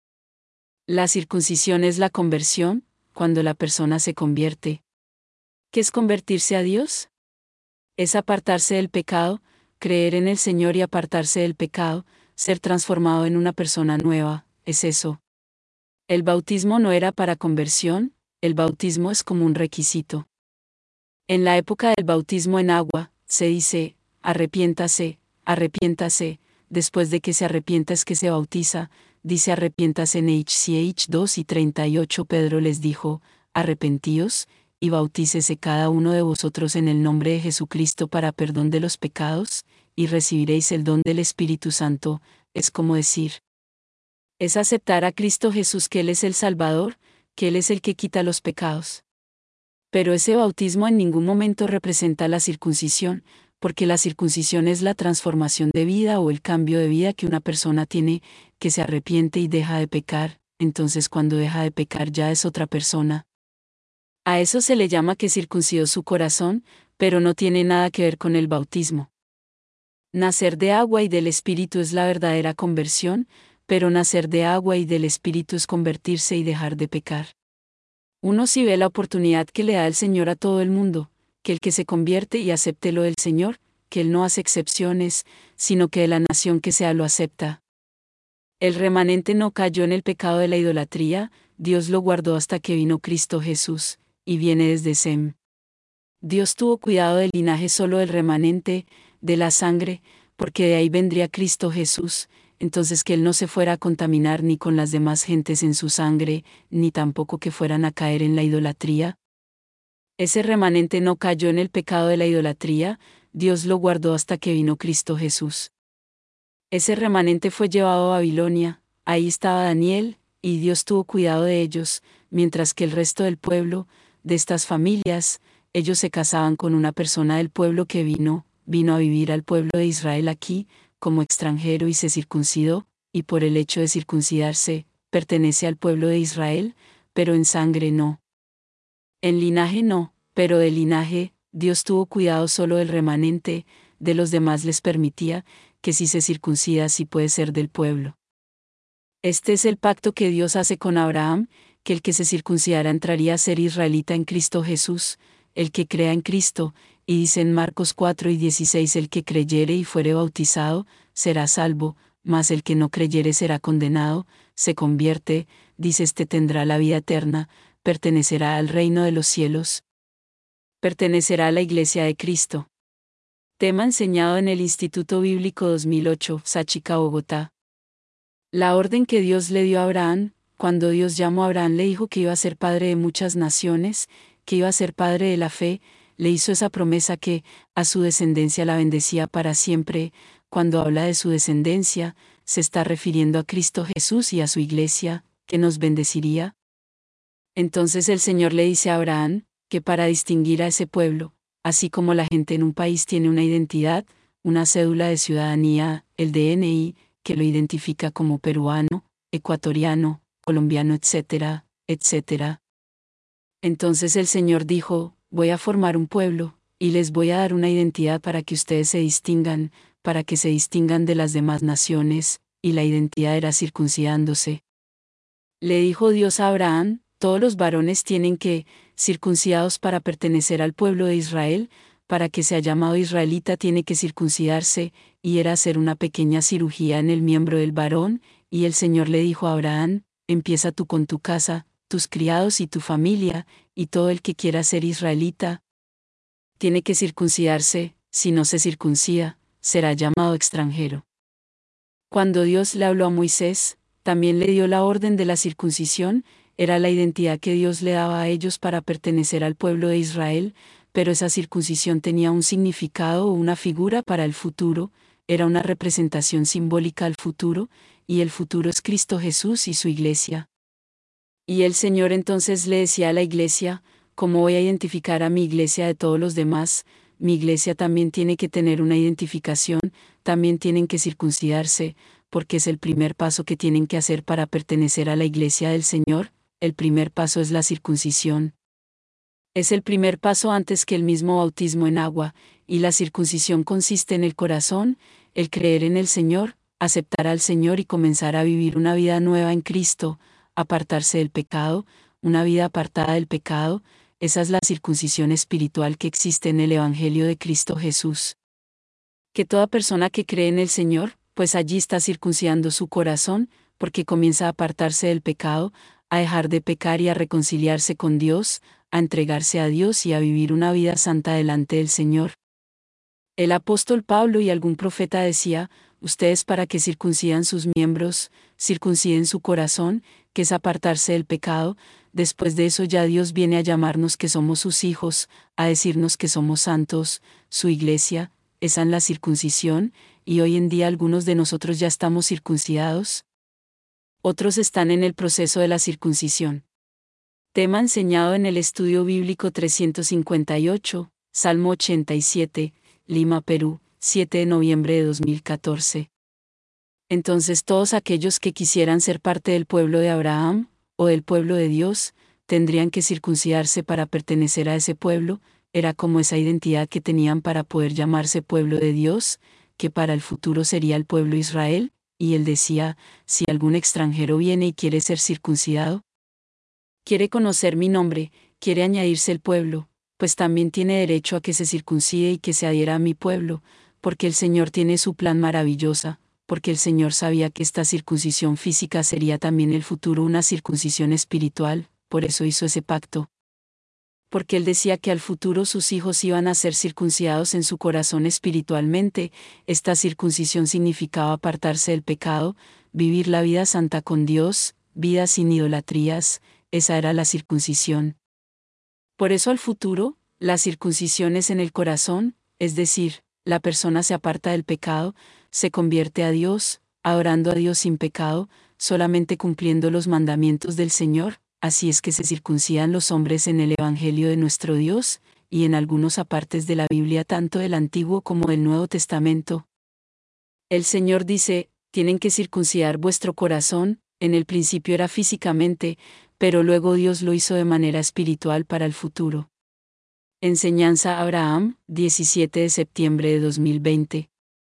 La circuncisión es la conversión, cuando la persona se convierte. ¿Qué es convertirse a Dios? Es apartarse del pecado, creer en el Señor y apartarse del pecado, ser transformado en una persona nueva, es eso. El bautismo no era para conversión, el bautismo es como un requisito. En la época del bautismo en agua, se dice: arrepiéntase, arrepiéntase. Después de que se arrepienta es que se bautiza, dice arrepiéntase en HCH 2 y 38. Pedro les dijo: arrepentíos, y bautícese cada uno de vosotros en el nombre de Jesucristo para perdón de los pecados, y recibiréis el don del Espíritu Santo. Es como decir, es aceptar a Cristo Jesús, que Él es el Salvador, que Él es el que quita los pecados. Pero ese bautismo en ningún momento representa la circuncisión, porque la circuncisión es la transformación de vida o el cambio de vida que una persona tiene, que se arrepiente y deja de pecar. Entonces cuando deja de pecar ya es otra persona. A eso se le llama que circuncidó su corazón, pero no tiene nada que ver con el bautismo. Nacer de agua y del Espíritu es la verdadera conversión, pero nacer de agua y del Espíritu es convertirse y dejar de pecar. Uno sí ve la oportunidad que le da el Señor a todo el mundo, que el que se convierte y acepte lo del Señor, que Él no hace excepciones, sino que de la nación que sea lo acepta. El remanente no cayó en el pecado de la idolatría, Dios lo guardó hasta que vino Cristo Jesús, y viene desde Sem. Dios tuvo cuidado del linaje solo del remanente, de la sangre, porque de ahí vendría Cristo Jesús, entonces que Él no se fuera a contaminar ni con las demás gentes en su sangre, ni tampoco que fueran a caer en la idolatría. Ese remanente no cayó en el pecado de la idolatría, Dios lo guardó hasta que vino Cristo Jesús. Ese remanente fue llevado a Babilonia, ahí estaba Daniel, y Dios tuvo cuidado de ellos, mientras que el resto del pueblo, de estas familias, ellos se casaban con una persona del pueblo que vino a vivir al pueblo de Israel aquí, como extranjero y se circuncidó, y por el hecho de circuncidarse, pertenece al pueblo de Israel, pero en sangre no. En linaje no, pero de linaje, Dios tuvo cuidado solo del remanente, de los demás les permitía, que si se circuncida sí puede ser del pueblo. Este es el pacto que Dios hace con Abraham, que el que se circuncidara entraría a ser israelita en Cristo Jesús, el que crea en Cristo, y dice en Marcos 4:16 el que creyere y fuere bautizado, será salvo, mas el que no creyere será condenado, se convierte, dice tendrá la vida eterna, pertenecerá al reino de los cielos. Pertenecerá a la Iglesia de Cristo. Tema enseñado en el Instituto Bíblico 2008, Sáchica, Bogotá. La orden que Dios le dio a Abraham, cuando Dios llamó a Abraham le dijo que iba a ser padre de muchas naciones, que iba a ser padre de la fe, le hizo esa promesa que, a su descendencia la bendecía para siempre. Cuando habla de su descendencia, se está refiriendo a Cristo Jesús y a su Iglesia, que nos bendeciría. Entonces el Señor le dice a Abraham, que para distinguir a ese pueblo, así como la gente en un país tiene una identidad, una cédula de ciudadanía, el DNI, que lo identifica como peruano, ecuatoriano, colombiano, etcétera, etcétera. Entonces el Señor dijo, voy a formar un pueblo, y les voy a dar una identidad para que ustedes se distingan, para que se distingan de las demás naciones, y la identidad era circuncidándose. Le dijo Dios a Abraham, todos los varones tienen que, circuncidados para pertenecer al pueblo de Israel, para que sea llamado israelita tiene que circuncidarse, y era hacer una pequeña cirugía en el miembro del varón, y el Señor le dijo a Abraham, empieza tú con tu casa, tus criados y tu familia, y todo el que quiera ser israelita, tiene que circuncidarse, si no se circuncida, será llamado extranjero. Cuando Dios le habló a Moisés, también le dio la orden de la circuncisión, era la identidad que Dios le daba a ellos para pertenecer al pueblo de Israel, pero esa circuncisión tenía un significado o una figura para el futuro, era una representación simbólica al futuro, y el futuro es Cristo Jesús y su Iglesia. Y el Señor entonces le decía a la Iglesia, ¿cómo voy a identificar a mi Iglesia de todos los demás? Mi Iglesia también tiene que tener una identificación, también tienen que circuncidarse, porque es el primer paso que tienen que hacer para pertenecer a la Iglesia del Señor, el primer paso es la circuncisión. Es el primer paso antes que el mismo bautismo en agua, y la circuncisión consiste en el corazón, el creer en el Señor, aceptar al Señor y comenzar a vivir una vida nueva en Cristo, apartarse del pecado, una vida apartada del pecado, esa es la circuncisión espiritual que existe en el Evangelio de Cristo Jesús. Que toda persona que cree en el Señor, pues allí está circuncidando su corazón, porque comienza a apartarse del pecado, a dejar de pecar y a reconciliarse con Dios, a entregarse a Dios y a vivir una vida santa delante del Señor. El apóstol Pablo y algún profeta decía, ustedes para que circuncidan sus miembros, circunciden su corazón, que es apartarse del pecado, después de eso ya Dios viene a llamarnos que somos sus hijos, a decirnos que somos santos, su iglesia, esa es la circuncisión, y hoy en día algunos de nosotros ya estamos circuncidados. Otros están en el proceso de la circuncisión. Tema enseñado en el Estudio Bíblico 358, Salmo 87, Lima, Perú, 7 de noviembre de 2014. Entonces todos aquellos que quisieran ser parte del pueblo de Abraham, o del pueblo de Dios, tendrían que circuncidarse para pertenecer a ese pueblo, era como esa identidad que tenían para poder llamarse pueblo de Dios, que para el futuro sería el pueblo Israel, y él decía, si algún extranjero viene y quiere ser circuncidado, quiere conocer mi nombre, quiere añadirse el pueblo, pues también tiene derecho a que se circuncide y que se adhiera a mi pueblo, porque el Señor tiene su plan maravillosa, porque el Señor sabía que esta circuncisión física sería también el futuro una circuncisión espiritual, por eso hizo ese pacto. Porque Él decía que al futuro sus hijos iban a ser circuncidados en su corazón espiritualmente, esta circuncisión significaba apartarse del pecado, vivir la vida santa con Dios, vida sin idolatrías, esa era la circuncisión. Por eso al futuro, la circuncisión es en el corazón, es decir, la persona se aparta del pecado, se convierte a Dios, adorando a Dios sin pecado, solamente cumpliendo los mandamientos del Señor, así es que se circuncidan los hombres en el Evangelio de nuestro Dios, y en algunos apartes de la Biblia tanto del Antiguo como del Nuevo Testamento. El Señor dice, tienen que circuncidar vuestro corazón, en el principio era físicamente, pero luego Dios lo hizo de manera espiritual para el futuro. Enseñanza a Abraham, 17 de septiembre de 2020.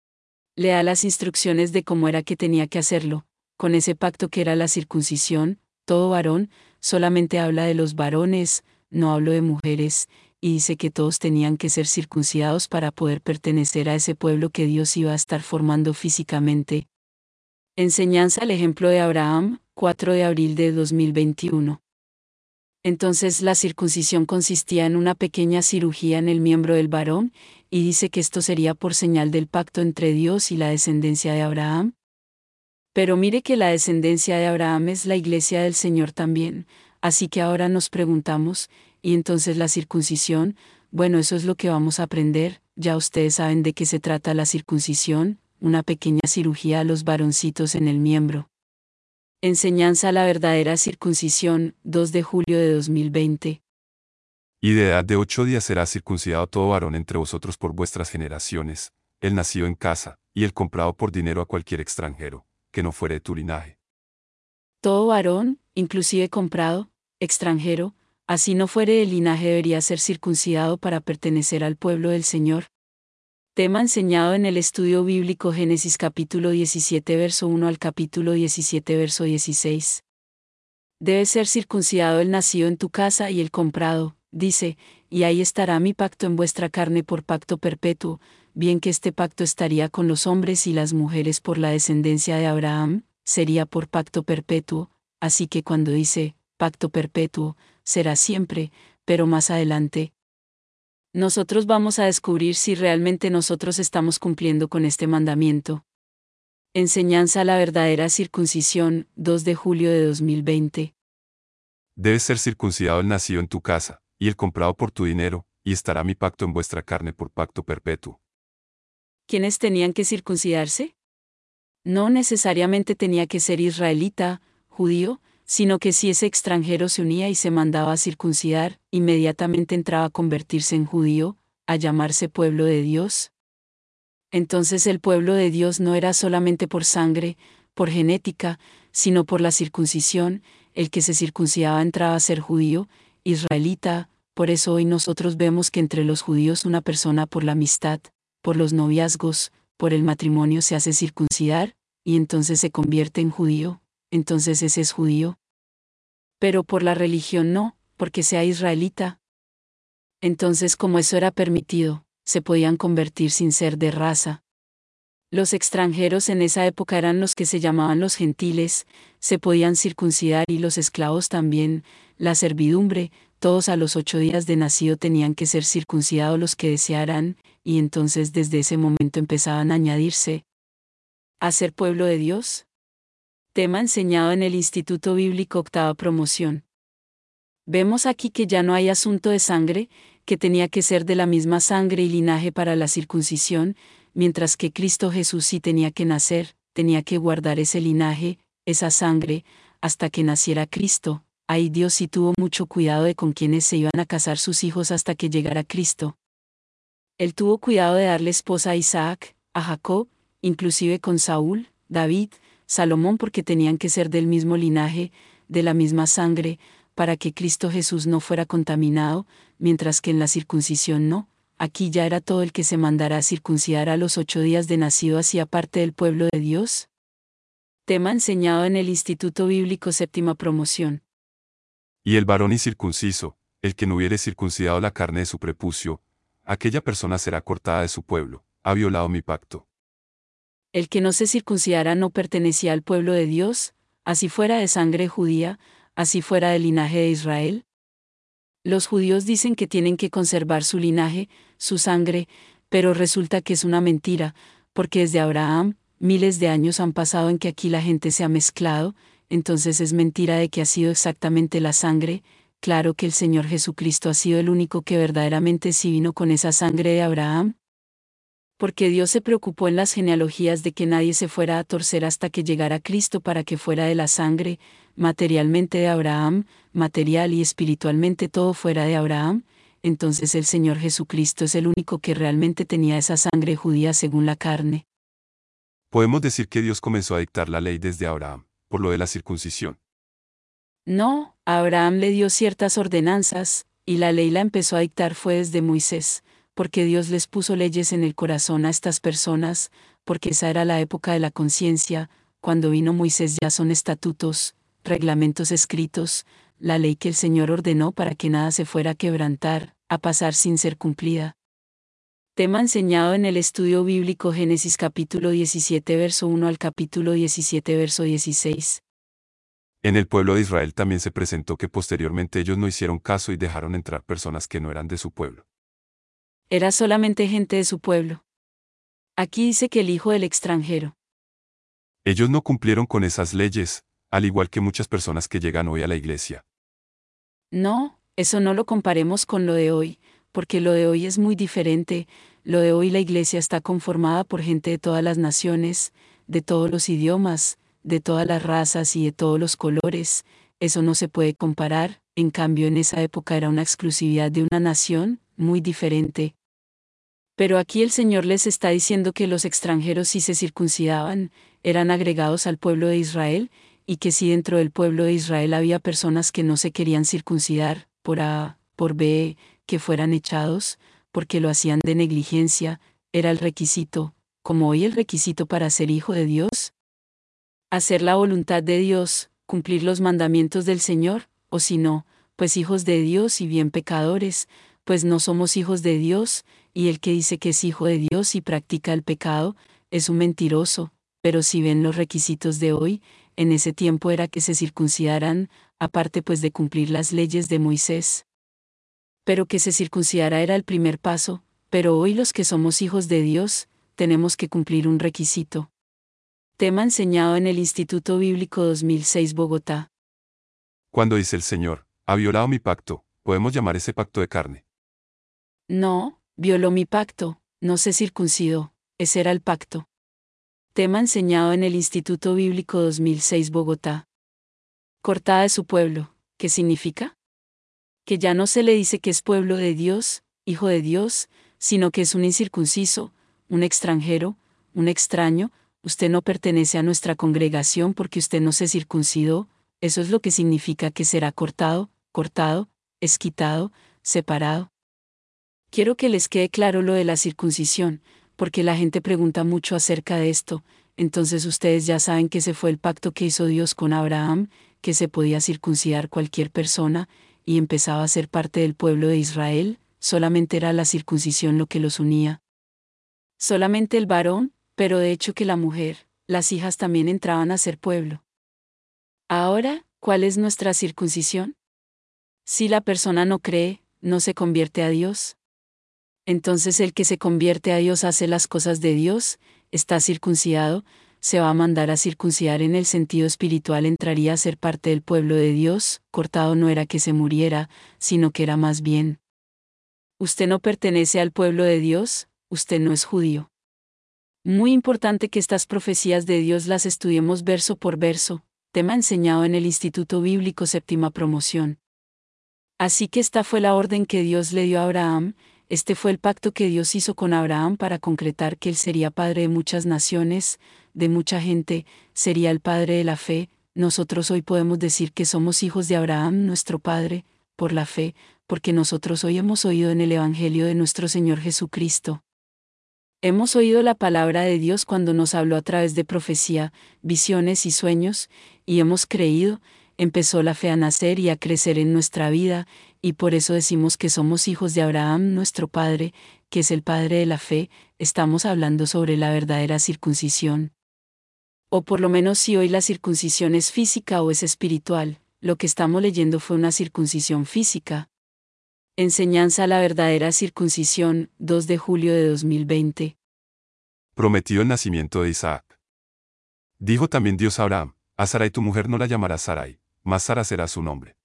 Lea las instrucciones de cómo era que tenía que hacerlo, con ese pacto que era la circuncisión, todo varón, solamente habla de los varones, no hablo de mujeres, y dice que todos tenían que ser circuncidados para poder pertenecer a ese pueblo que Dios iba a estar formando físicamente. Enseñanza al ejemplo de Abraham, 4 de abril de 2021. Entonces la circuncisión consistía en una pequeña cirugía en el miembro del varón, y dice que esto sería por señal del pacto entre Dios y la descendencia de Abraham. Pero mire que la descendencia de Abraham es la iglesia del Señor también, así que ahora nos preguntamos, ¿y entonces la circuncisión? Bueno, eso es lo que vamos a aprender, ya ustedes saben de qué se trata la circuncisión, una pequeña cirugía a los varoncitos en el miembro. Enseñanza a la verdadera circuncisión, 2 de julio de 2020. Y de edad de 8 días será circuncidado todo varón entre vosotros por vuestras generaciones, el nacido en casa, y el comprado por dinero a cualquier extranjero, que no fuere de tu linaje. Todo varón, inclusive comprado, extranjero, así no fuere del linaje debería ser circuncidado para pertenecer al pueblo del Señor. Tema enseñado en el estudio bíblico Génesis capítulo 17 verso 1 al capítulo 17 verso 16. Debe ser circuncidado el nacido en tu casa y el comprado, dice, y ahí estará mi pacto en vuestra carne por pacto perpetuo, bien que este pacto estaría con los hombres y las mujeres por la descendencia de Abraham, sería por pacto perpetuo, así que cuando dice, pacto perpetuo, será siempre, pero más adelante, nosotros vamos a descubrir si realmente nosotros estamos cumpliendo con este mandamiento. Enseñanza a la verdadera circuncisión, 2 de julio de 2020. Debe ser circuncidado el nacido en tu casa, y el comprado por tu dinero, y estará mi pacto en vuestra carne por pacto perpetuo. ¿Quiénes tenían que circuncidarse? No necesariamente tenía que ser israelita, judío, sino que si ese extranjero se unía y se mandaba a circuncidar, inmediatamente entraba a convertirse en judío, a llamarse pueblo de Dios. Entonces el pueblo de Dios no era solamente por sangre, por genética, sino por la circuncisión, el que se circuncidaba entraba a ser judío, israelita, por eso hoy nosotros vemos que entre los judíos una persona por la amistad, por los noviazgos, por el matrimonio se hace circuncidar, y entonces se convierte en judío, entonces ese es judío. Pero por la religión no, porque sea israelita. Entonces como eso era permitido, se podían convertir sin ser de raza. Los extranjeros en esa época eran los que se llamaban los gentiles, se podían circuncidar y los esclavos también, la servidumbre, todos a los 8 días de nacido tenían que ser circuncidados los que desearan, y entonces desde ese momento empezaban a añadirse a ser pueblo de Dios. Tema enseñado en el Instituto Bíblico Octava Promoción. Vemos aquí que ya no hay asunto de sangre, que tenía que ser de la misma sangre y linaje para la circuncisión, mientras que Cristo Jesús sí tenía que nacer, tenía que guardar ese linaje, esa sangre, hasta que naciera Cristo. Ahí Dios sí tuvo mucho cuidado de con quienes se iban a casar sus hijos hasta que llegara Cristo. Él tuvo cuidado de darle esposa a Isaac, a Jacob, inclusive con Saúl, David, Salomón porque tenían que ser del mismo linaje, de la misma sangre, para que Cristo Jesús no fuera contaminado, mientras que en la circuncisión no, aquí ya era todo el que se mandara a circuncidar a los 8 días de nacido hacía parte del pueblo de Dios. Tema enseñado en el Instituto Bíblico Séptima Promoción. Y el varón incircunciso, El que no hubiere circuncidado la carne de su prepucio, aquella persona será cortada de su pueblo, ha violado mi pacto. El que no se circuncidara no pertenecía al pueblo de Dios, así fuera de sangre judía, así fuera del linaje de Israel. Los judíos dicen que tienen que conservar su linaje, su sangre, pero resulta que es una mentira, porque desde Abraham, miles de años han pasado en que aquí la gente se ha mezclado, entonces es mentira de que ha sido exactamente la sangre. Claro que el Señor Jesucristo ha sido el único que verdaderamente sí vino con esa sangre de Abraham, porque Dios se preocupó en las genealogías de que nadie se fuera a torcer hasta que llegara Cristo para que fuera de la sangre, materialmente de Abraham, material y espiritualmente todo fuera de Abraham. Entonces el Señor Jesucristo es el único que realmente tenía esa sangre judía según la carne. Podemos decir que Dios comenzó a dictar la ley desde Abraham, por lo de la circuncisión. No, a Abraham le dio ciertas ordenanzas, y la ley la empezó a dictar fue desde Moisés, porque Dios les puso leyes en el corazón a estas personas, porque esa era la época de la conciencia. Cuando vino Moisés ya son estatutos, reglamentos escritos, la ley que el Señor ordenó para que nada se fuera a quebrantar, a pasar sin ser cumplida. Tema enseñado en el estudio bíblico Génesis capítulo 17 verso 1 al capítulo 17 verso 16. En el pueblo de Israel también se presentó que posteriormente ellos no hicieron caso y dejaron entrar personas que no eran de su pueblo. Era solamente gente de su pueblo. Aquí dice que el hijo del extranjero. Ellos no cumplieron con esas leyes, al igual que muchas personas que llegan hoy a la iglesia. No, eso no lo comparemos con lo de hoy, porque lo de hoy es muy diferente. Lo de hoy la iglesia está conformada por gente de todas las naciones, de todos los idiomas, de todas las razas y de todos los colores. Eso no se puede comparar. En cambio, en esa época era una exclusividad de una nación, muy diferente. Pero aquí el Señor les está diciendo que los extranjeros si se circuncidaban, eran agregados al pueblo de Israel, y que si dentro del pueblo de Israel había personas que no se querían circuncidar, por A, por B, que fueran echados, porque lo hacían de negligencia, era el requisito, como hoy el requisito para ser hijo de Dios. Hacer la voluntad de Dios, cumplir los mandamientos del Señor, o si no, pues hijos de Dios y bien pecadores, pues no somos hijos de Dios, y el que dice que es hijo de Dios y practica el pecado, es un mentiroso. Pero si ven los requisitos de hoy, en ese tiempo era que se circuncidaran, aparte pues de cumplir las leyes de Moisés. Pero que se circuncidara era el primer paso, pero hoy los que somos hijos de Dios, tenemos que cumplir un requisito. Tema enseñado en el Instituto Bíblico 2006 Bogotá. Cuando dice el Señor, ha violado mi pacto, podemos llamar ese pacto de carne. No, violó mi pacto, no se circuncidó, ese era el pacto. Tema enseñado en el Instituto Bíblico 2006 Bogotá. Cortada de su pueblo, ¿qué significa? Que ya no se le dice que es pueblo de Dios, hijo de Dios, sino que es un incircunciso, un extranjero, un extraño. Usted no pertenece a nuestra congregación porque usted no se circuncidó. Eso es lo que significa que será cortado, esquitado, separado. Quiero que les quede claro lo de la circuncisión, porque la gente pregunta mucho acerca de esto. Entonces ustedes ya saben que ese fue el pacto que hizo Dios con Abraham, que se podía circuncidar cualquier persona, y empezaba a ser parte del pueblo de Israel. Solamente era la circuncisión lo que los unía. Solamente el varón, pero de hecho que la mujer, las hijas también entraban a ser pueblo. Ahora, ¿cuál es nuestra circuncisión? Si la persona no cree, no se convierte a Dios. Entonces el que se convierte a Dios hace las cosas de Dios, está circuncidado, se va a mandar a circuncidar en el sentido espiritual, entraría a ser parte del pueblo de Dios. Cortado no era que se muriera, sino que era más bien. Usted no pertenece al pueblo de Dios, usted no es judío. Muy importante que estas profecías de Dios las estudiemos verso por verso, tema enseñado en el Instituto Bíblico Séptima Promoción. Así que esta fue la orden que Dios le dio a Abraham. Este fue el pacto que Dios hizo con Abraham para concretar que él sería padre de muchas naciones, de mucha gente, sería el padre de la fe. Nosotros hoy podemos decir que somos hijos de Abraham, nuestro padre, por la fe, porque nosotros hoy hemos oído en el Evangelio de nuestro Señor Jesucristo. Hemos oído la palabra de Dios cuando nos habló a través de profecía, visiones y sueños, y hemos creído, empezó la fe a nacer y a crecer en nuestra vida, y por eso decimos que somos hijos de Abraham, nuestro Padre, que es el Padre de la fe. Estamos hablando sobre la verdadera circuncisión. O por lo menos si hoy la circuncisión es física o es espiritual, lo que estamos leyendo fue una circuncisión física. Enseñanza a la verdadera circuncisión, 2 de julio de 2020. Prometió el nacimiento de Isaac. Dijo también Dios a Abraham: a Sarai tu mujer no la llamarás Sarai, mas Sara será su nombre.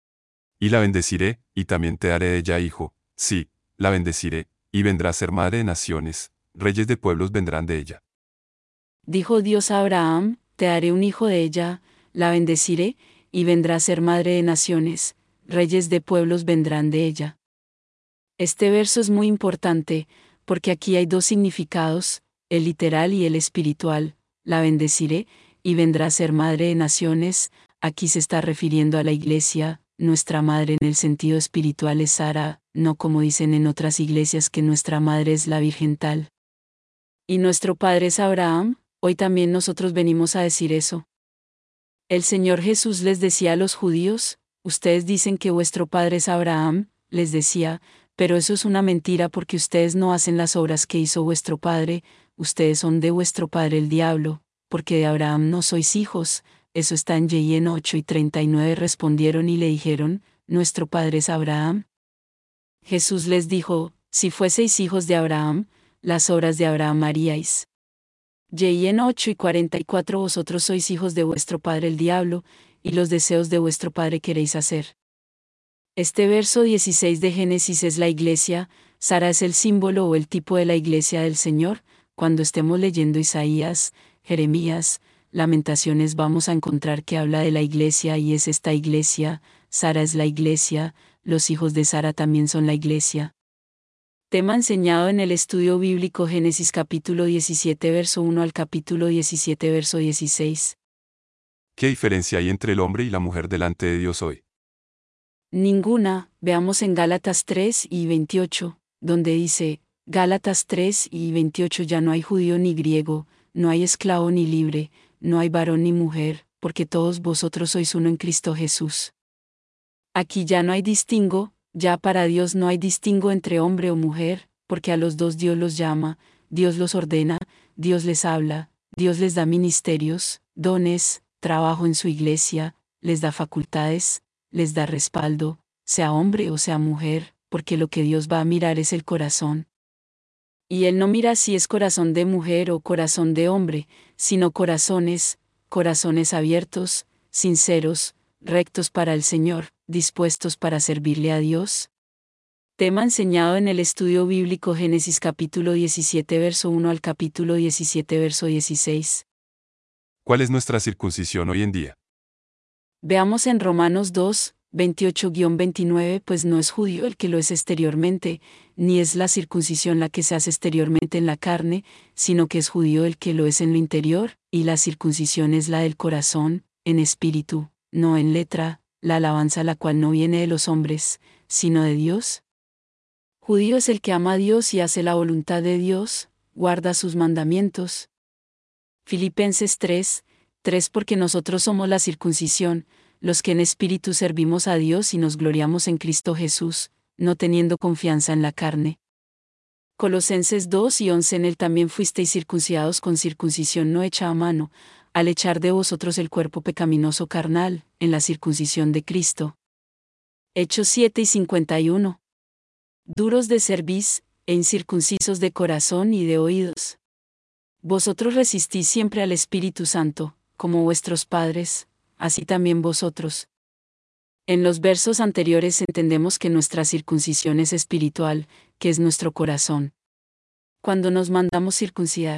Y la bendeciré, y también te daré de ella hijo, sí, la bendeciré, y vendrá a ser madre de naciones, reyes de pueblos vendrán de ella. Dijo Dios a Abraham: te daré un hijo de ella, la bendeciré, y vendrá a ser madre de naciones, reyes de pueblos vendrán de ella. Este verso es muy importante, porque aquí hay dos significados, el literal y el espiritual. La bendeciré, y vendrá a ser madre de naciones. Aquí se está refiriendo a la iglesia. Nuestra madre en el sentido espiritual es Sara, no como dicen en otras iglesias que nuestra madre es la Virgen tal. Y nuestro padre es Abraham. Hoy también nosotros venimos a decir eso. El Señor Jesús les decía a los judíos: ustedes dicen que vuestro padre es Abraham, les decía, pero eso es una mentira porque ustedes no hacen las obras que hizo vuestro padre, ustedes son de vuestro padre el diablo, porque de Abraham no sois hijos. Eso está en J.N. 8 y 39. Respondieron y le dijeron: ¿nuestro padre es Abraham? Jesús les dijo: si fueseis hijos de Abraham, las obras de Abraham haríais. J.N. 8 y 44. Vosotros sois hijos de vuestro padre el diablo, y los deseos de vuestro padre queréis hacer. Este verso 16 de Génesis es la iglesia. Sara es el símbolo o el tipo de la iglesia del Señor. Cuando estemos leyendo Isaías, Jeremías, Lamentaciones vamos a encontrar que habla de la iglesia y es esta iglesia. Sara es la iglesia, los hijos de Sara también son la iglesia. Tema enseñado en el estudio bíblico Génesis capítulo 17 verso 1 al capítulo 17 verso 16. ¿Qué diferencia hay entre el hombre y la mujer delante de Dios hoy? Ninguna. Veamos en Gálatas 3 y 28, donde dice, Gálatas 3 y 28: ya no hay judío ni griego, no hay esclavo ni libre, no hay varón ni mujer, porque todos vosotros sois uno en Cristo Jesús. Aquí ya no hay distingo, ya para Dios no hay distingo entre hombre o mujer, porque a los dos Dios los llama, Dios los ordena, Dios les habla, Dios les da ministerios, dones, trabajo en su iglesia, les da facultades, les da respaldo, sea hombre o sea mujer, porque lo que Dios va a mirar es el corazón. Y Él no mira si es corazón de mujer o corazón de hombre, sino corazones abiertos, sinceros, rectos para el Señor, dispuestos para servirle a Dios. Tema enseñado en el estudio bíblico Génesis capítulo 17 verso 1 al capítulo 17 verso 16. ¿Cuál es nuestra circuncisión hoy en día? Veamos en Romanos 2, 28-29, pues no es judío el que lo es exteriormente, ni es la circuncisión la que se hace exteriormente en la carne, sino que es judío el que lo es en lo interior, y la circuncisión es la del corazón, en espíritu, no en letra, la alabanza la cual no viene de los hombres, sino de Dios. Judío es el que ama a Dios y hace la voluntad de Dios, guarda sus mandamientos. Filipenses 3, porque nosotros somos la circuncisión, los que en espíritu servimos a Dios y nos gloriamos en Cristo Jesús, no teniendo confianza en la carne. Colosenses 2 y 11: en él también fuisteis circuncidados con circuncisión no hecha a mano, al echar de vosotros el cuerpo pecaminoso carnal, en la circuncisión de Cristo. Hechos 7 y 51. Duros de cerviz, e incircuncisos de corazón y de oídos. Vosotros resistís siempre al Espíritu Santo, como vuestros padres, así también vosotros. En los versos anteriores entendemos que nuestra circuncisión es espiritual, que es nuestro corazón. Cuando nos mandamos circuncidar.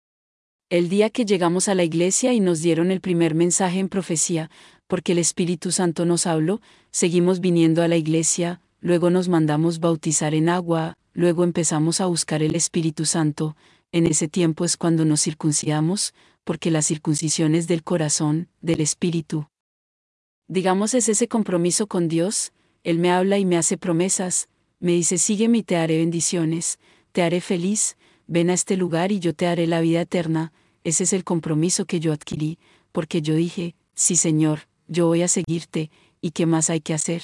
El día que llegamos a la iglesia y nos dieron el primer mensaje en profecía, porque el Espíritu Santo nos habló, seguimos viniendo a la iglesia, luego nos mandamos bautizar en agua, luego empezamos a buscar el Espíritu Santo. En ese tiempo es cuando nos circuncidamos, porque la circuncisión es del corazón, del espíritu. Digamos es ese compromiso con Dios. Él me habla y me hace promesas, me dice sígueme y te haré bendiciones, te haré feliz, ven a este lugar y yo te haré la vida eterna. Ese es el compromiso que yo adquirí, porque yo dije, sí Señor, yo voy a seguirte, ¿y qué más hay que hacer?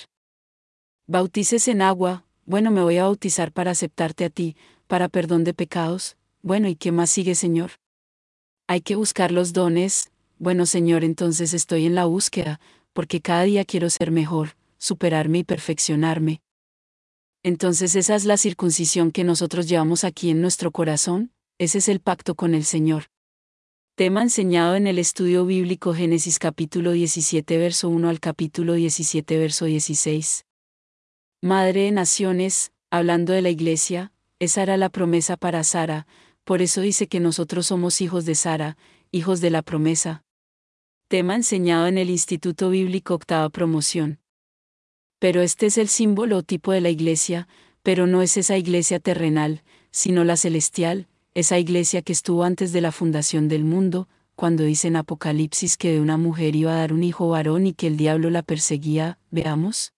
Bautices en agua, bueno, me voy a bautizar para aceptarte a ti, para perdón de pecados, bueno, ¿y qué más sigue, Señor? Hay que buscar los dones, bueno, Señor, entonces estoy en la búsqueda, porque cada día quiero ser mejor, superarme y perfeccionarme. Entonces esa es la circuncisión que nosotros llevamos aquí en nuestro corazón, ese es el pacto con el Señor. Tema enseñado en el estudio bíblico Génesis capítulo 17 verso 1 al capítulo 17 verso 16. Madre de naciones, hablando de la iglesia, esa era la promesa para Sara, por eso dice que nosotros somos hijos de Sara, hijos de la promesa. Tema enseñado en el Instituto Bíblico Octava Promoción. Pero este es el símbolo o tipo de la iglesia, pero no es esa iglesia terrenal, sino la celestial, esa iglesia que estuvo antes de la fundación del mundo, cuando dice en Apocalipsis que de una mujer iba a dar un hijo varón y que el diablo la perseguía, veamos.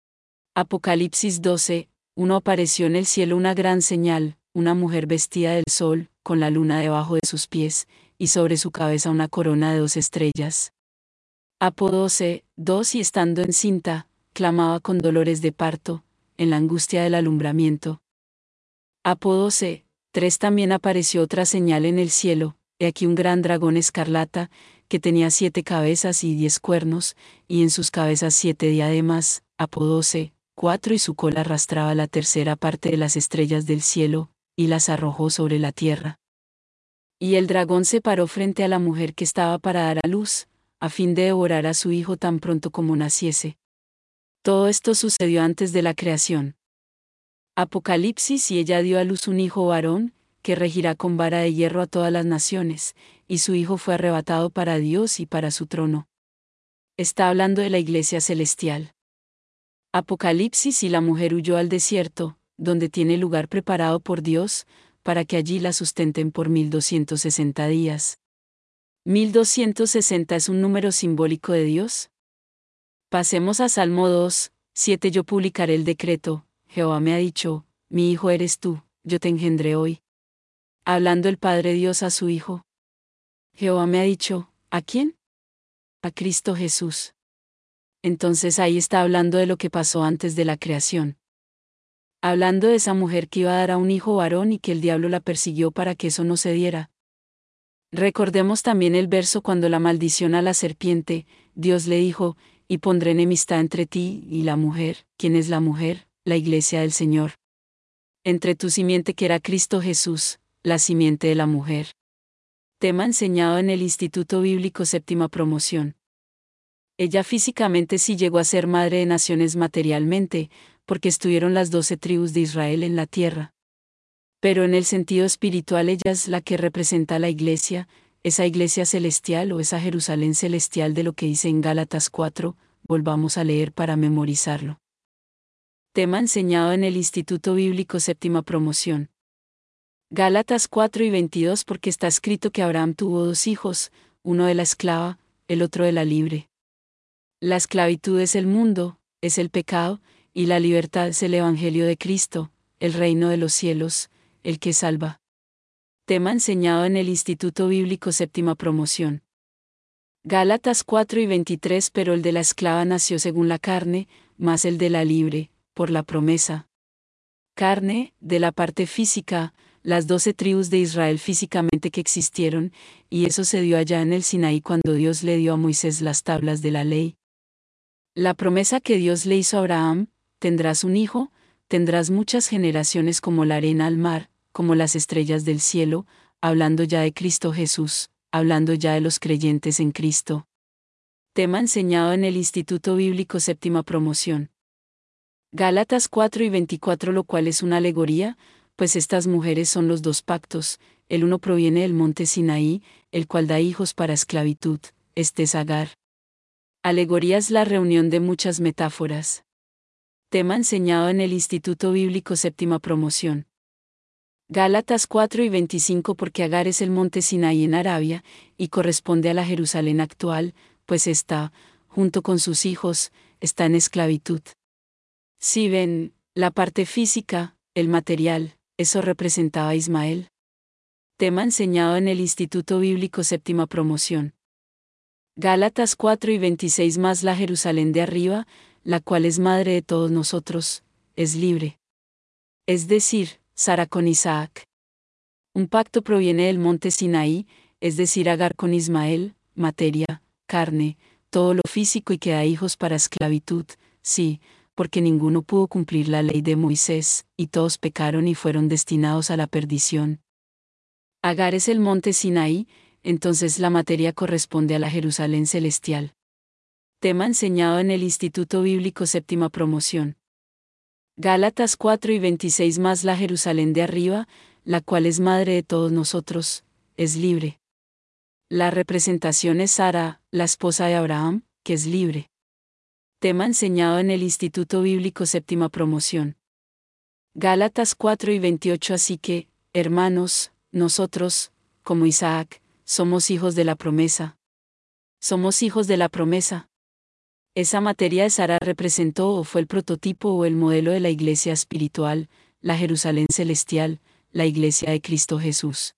Apocalipsis 12, 1 apareció en el cielo una gran señal, una mujer vestida del sol, con la luna debajo de sus pies, y sobre su cabeza una corona de 2 estrellas. Apo 12, 2 y estando encinta, clamaba con dolores de parto, en la angustia del alumbramiento. Apo 12, 3 también apareció otra señal en el cielo, he aquí un gran dragón escarlata, que tenía 7 cabezas y 10 cuernos, y en sus cabezas 7 diademas, Apo 12, 4 y su cola arrastraba la tercera parte de las estrellas del cielo, y las arrojó sobre la tierra. Y el dragón se paró frente a la mujer que estaba para dar a luz, a fin de devorar a su hijo tan pronto como naciese. Todo esto sucedió antes de la creación. Apocalipsis y ella dio a luz un hijo varón, que regirá con vara de hierro a todas las naciones, y su hijo fue arrebatado para Dios y para su trono. Está hablando de la iglesia celestial. Apocalipsis y la mujer huyó al desierto, donde tiene lugar preparado por Dios, para que allí la sustenten por 1260 días. 1260 es un número simbólico de Dios. Pasemos a Salmo 2, 7 yo publicaré el decreto, Jehová me ha dicho, mi hijo eres tú, yo te engendré hoy. Hablando el Padre Dios a su Hijo. Jehová me ha dicho, ¿a quién? A Cristo Jesús. Entonces ahí está hablando de lo que pasó antes de la creación. Hablando de esa mujer que iba a dar a un hijo varón y que el diablo la persiguió para que eso no se diera. Recordemos también el verso cuando la maldición a la serpiente, Dios le dijo, y pondré enemistad entre ti y la mujer. ¿Quién es la mujer? La iglesia del Señor. Entre tu simiente que era Cristo Jesús, la simiente de la mujer. Tema enseñado en el Instituto Bíblico Séptima Promoción. Ella físicamente sí llegó a ser madre de naciones materialmente, porque estuvieron las 12 tribus de Israel en la tierra. Pero en el sentido espiritual ella es la que representa a la iglesia, esa iglesia celestial o esa Jerusalén celestial de lo que dice en Gálatas 4, volvamos a leer para memorizarlo. Tema enseñado en el Instituto Bíblico Séptima Promoción. Gálatas 4 y 22 porque está escrito que Abraham tuvo 2 hijos, uno de la esclava, el otro de la libre. La esclavitud es el mundo, es el pecado, y la libertad es el Evangelio de Cristo, el reino de los cielos, el que salva. Tema enseñado en el Instituto Bíblico Séptima Promoción. Gálatas 4 y 23 pero el de la esclava nació según la carne, más el de la libre, por la promesa. Carne, de la parte física, las 12 tribus de Israel físicamente que existieron, y eso se dio allá en el Sinaí cuando Dios le dio a Moisés las tablas de la ley. La promesa que Dios le hizo a Abraham, tendrás un hijo, tendrás muchas generaciones como la arena al mar, como las estrellas del cielo, hablando ya de Cristo Jesús, hablando ya de los creyentes en Cristo. Tema enseñado en el Instituto Bíblico Séptima Promoción. Gálatas 4 y 24 lo cual es una alegoría, pues estas mujeres son los 2 pactos, el uno proviene del monte Sinaí, el cual da hijos para esclavitud, este es Agar. Alegoría es la reunión de muchas metáforas. Tema enseñado en el Instituto Bíblico Séptima Promoción. Gálatas 4 y 25 porque Agar es el monte Sinaí en Arabia, y corresponde a la Jerusalén actual, pues está, junto con sus hijos, está en esclavitud. Si ven, la parte física, el material, eso representaba a Ismael. Tema enseñado en el Instituto Bíblico Séptima Promoción. Gálatas 4 y 26 más la Jerusalén de arriba, la cual es madre de todos nosotros, es libre. Es decir, Sara con Isaac. Un pacto proviene del monte Sinaí, es decir, Agar con Ismael, materia, carne, todo lo físico y que da hijos para esclavitud, sí, porque ninguno pudo cumplir la ley de Moisés, y todos pecaron y fueron destinados a la perdición. Agar es el monte Sinaí, entonces la materia corresponde a la Jerusalén celestial. Tema enseñado en el Instituto Bíblico Séptima Promoción. Gálatas 4 y 26 más la Jerusalén de arriba, la cual es madre de todos nosotros, es libre. La representación es Sara, la esposa de Abraham, que es libre. Tema enseñado en el Instituto Bíblico Séptima Promoción. Gálatas 4 y 28 Así que, hermanos, nosotros, como Isaac, somos hijos de la promesa. Somos hijos de la promesa. Esa materia de Sara representó o fue el prototipo o el modelo de la iglesia espiritual, la Jerusalén celestial, la iglesia de Cristo Jesús.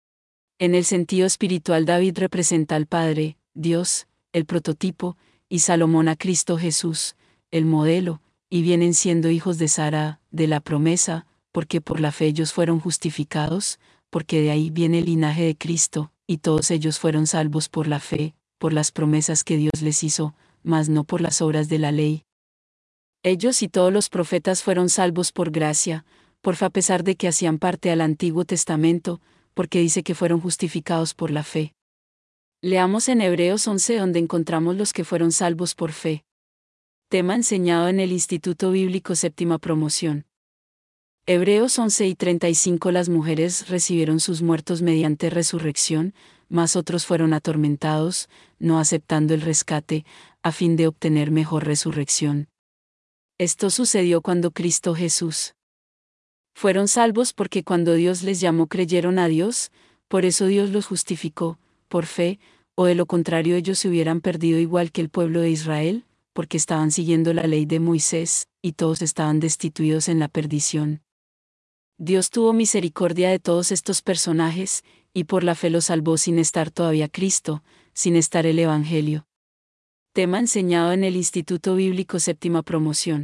En el sentido espiritual David representa al Padre, Dios, el prototipo, y Salomón a Cristo Jesús, el modelo, y vienen siendo hijos de Sara, de la promesa, porque por la fe ellos fueron justificados, porque de ahí viene el linaje de Cristo, y todos ellos fueron salvos por la fe, por las promesas que Dios les hizo, mas no por las obras de la ley. Ellos y todos los profetas fueron salvos por gracia, por fe a pesar de que hacían parte al Antiguo Testamento, porque dice que fueron justificados por la fe. Leamos en Hebreos 11 donde encontramos los que fueron salvos por fe. Tema enseñado en el Instituto Bíblico Séptima Promoción. Hebreos 11 y 35 Las mujeres recibieron sus muertos mediante resurrección, mas otros fueron atormentados, no aceptando el rescate, a fin de obtener mejor resurrección. Esto sucedió cuando Cristo Jesús. Fueron salvos porque cuando Dios les llamó creyeron a Dios, por eso Dios los justificó, por fe, o de lo contrario ellos se hubieran perdido igual que el pueblo de Israel, porque estaban siguiendo la ley de Moisés, y todos estaban destituidos en la perdición. Dios tuvo misericordia de todos estos personajes, y por la fe los salvó sin estar todavía Cristo, sin estar el Evangelio. Tema enseñado en el Instituto Bíblico Séptima Promoción.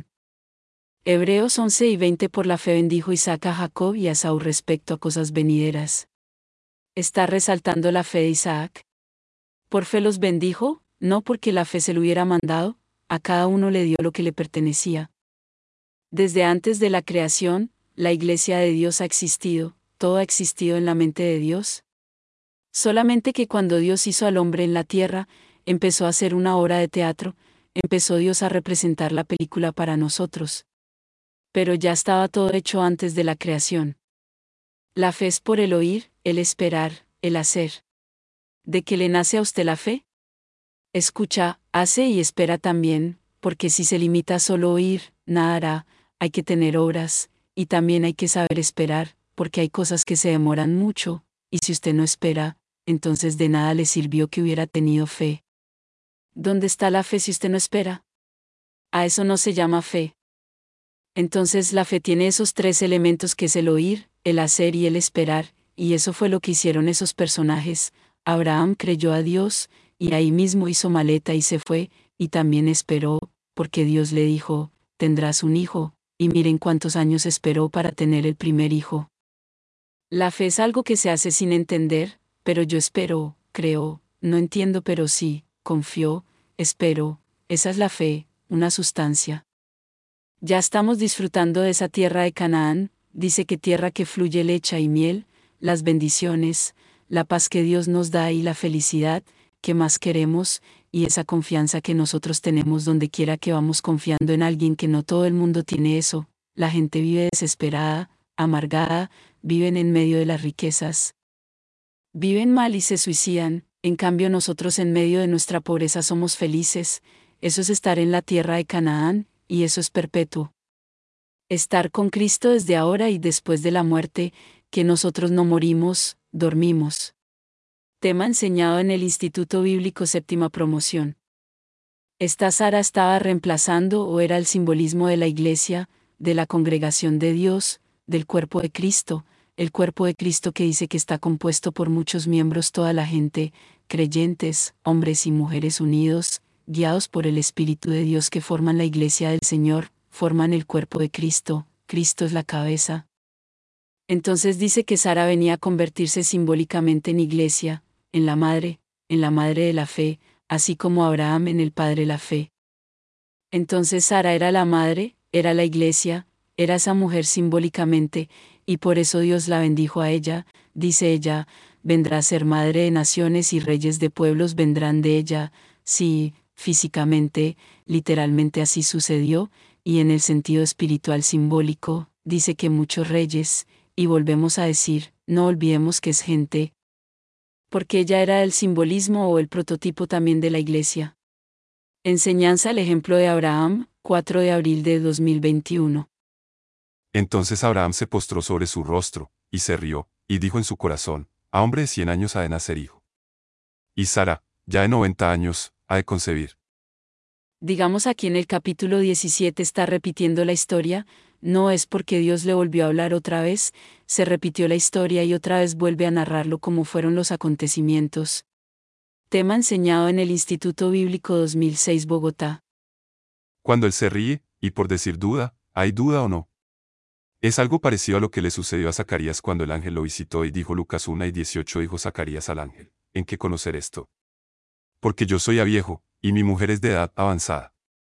Hebreos 11 y 20 Por la fe bendijo Isaac a Jacob y a Esaú respecto a cosas venideras. ¿Está resaltando la fe de Isaac? ¿Por fe los bendijo? No porque la fe se lo hubiera mandado, a cada uno le dio lo que le pertenecía. Desde antes de la creación, la iglesia de Dios ha existido, todo ha existido en la mente de Dios. Solamente que cuando Dios hizo al hombre en la tierra, empezó a hacer una obra de teatro, empezó Dios a representar la película para nosotros. Pero ya estaba todo hecho antes de la creación. La fe es por el oír, el esperar, el hacer. ¿De qué le nace a usted la fe? Escucha, hace y espera también, porque si se limita a solo oír, nada hará, hay que tener obras, y también hay que saber esperar, porque hay cosas que se demoran mucho, y si usted no espera, entonces de nada le sirvió que hubiera tenido fe. ¿Dónde está la fe si usted no espera? A eso no se llama fe. Entonces la fe tiene esos tres elementos que es el oír, el hacer y el esperar, y eso fue lo que hicieron esos personajes. Abraham creyó a Dios, y ahí mismo hizo maleta y se fue, y también esperó, porque Dios le dijo, tendrás un hijo, y miren cuántos años esperó para tener el primer hijo. La fe es algo que se hace sin entender, pero yo espero, creo, no entiendo pero sí, confío, espero, esa es la fe, una sustancia. Ya estamos disfrutando de esa tierra de Canaán, dice que tierra que fluye leche y miel, las bendiciones, la paz que Dios nos da y la felicidad, que más queremos, y esa confianza que nosotros tenemos donde quiera que vamos confiando en alguien que no todo el mundo tiene eso, la gente vive desesperada, amargada, viven en medio de las riquezas. Viven mal y se suicidan, en cambio nosotros en medio de nuestra pobreza somos felices, eso es estar en la tierra de Canaán, y eso es perpetuo. Estar con Cristo desde ahora y después de la muerte, que nosotros no morimos, dormimos. Tema enseñado en el Instituto Bíblico Séptima Promoción. Esta Sara estaba reemplazando o era el simbolismo de la iglesia, de la congregación de Dios, del cuerpo de Cristo, el cuerpo de Cristo que dice que está compuesto por muchos miembros, toda la gente, creyentes, hombres y mujeres unidos, guiados por el Espíritu de Dios que forman la iglesia del Señor, forman el cuerpo de Cristo, Cristo es la cabeza. Entonces dice que Sara venía a convertirse simbólicamente en iglesia, en la madre de la fe, así como Abraham en el padre de la fe. Entonces Sara era la madre, era la iglesia, era esa mujer simbólicamente, y por eso Dios la bendijo a ella, dice ella, vendrá a ser madre de naciones y reyes de pueblos vendrán de ella, sí, físicamente, literalmente así sucedió, y en el sentido espiritual simbólico, dice que muchos reyes, y volvemos a decir, no olvidemos que es gente, porque ella era el simbolismo o el prototipo también de la iglesia. Enseñanza el ejemplo de Abraham, 4 de abril de 2021. Entonces Abraham se postró sobre su rostro, y se rió, y dijo en su corazón, a hombre de 100 años ha de nacer hijo. Y Sara, ya de 90 años, ha de concebir. Digamos aquí en el capítulo 17 está repitiendo la historia, no es porque Dios le volvió a hablar otra vez, se repitió la historia y otra vez vuelve a narrarlo como fueron los acontecimientos. Tema enseñado en el Instituto Bíblico 2006 Bogotá. Cuando él se ríe, y por decir duda, ¿hay duda o no? Es algo parecido a lo que le sucedió a Zacarías cuando el ángel lo visitó y dijo Lucas 1:18 dijo Zacarías al ángel, ¿en qué conocer esto? Porque yo soy ya viejo, y mi mujer es de edad avanzada.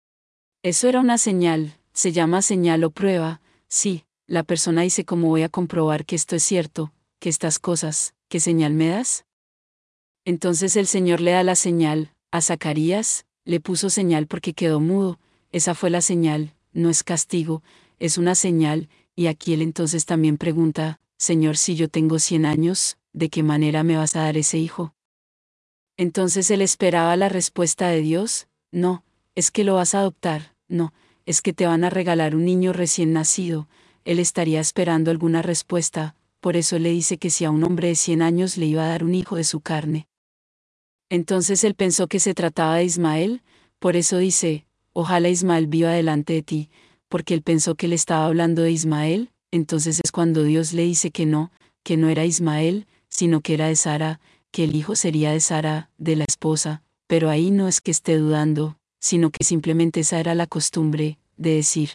Eso era una señal, se llama señal o prueba, sí, la persona dice cómo voy a comprobar que esto es cierto, que estas cosas, ¿qué señal me das? Entonces el Señor le da la señal, a Zacarías, le puso señal porque quedó mudo, esa fue la señal, no es castigo, es una señal, y aquí él entonces también pregunta, Señor, si yo tengo 100 años, ¿de qué manera me vas a dar ese hijo? Entonces él esperaba la respuesta de Dios, no, es que lo vas a adoptar, no, es que te van a regalar un niño recién nacido, él estaría esperando alguna respuesta, por eso le dice que si a un hombre de 100 años le iba a dar un hijo de su carne. Entonces él pensó que se trataba de Ismael, por eso dice, ojalá Ismael viva delante de ti, porque él pensó que le estaba hablando de Ismael, entonces es cuando Dios le dice que no era Ismael, sino que era de Sara, que el hijo sería de Sara, de la esposa, pero ahí no es que esté dudando, sino que simplemente esa era la costumbre, de decir,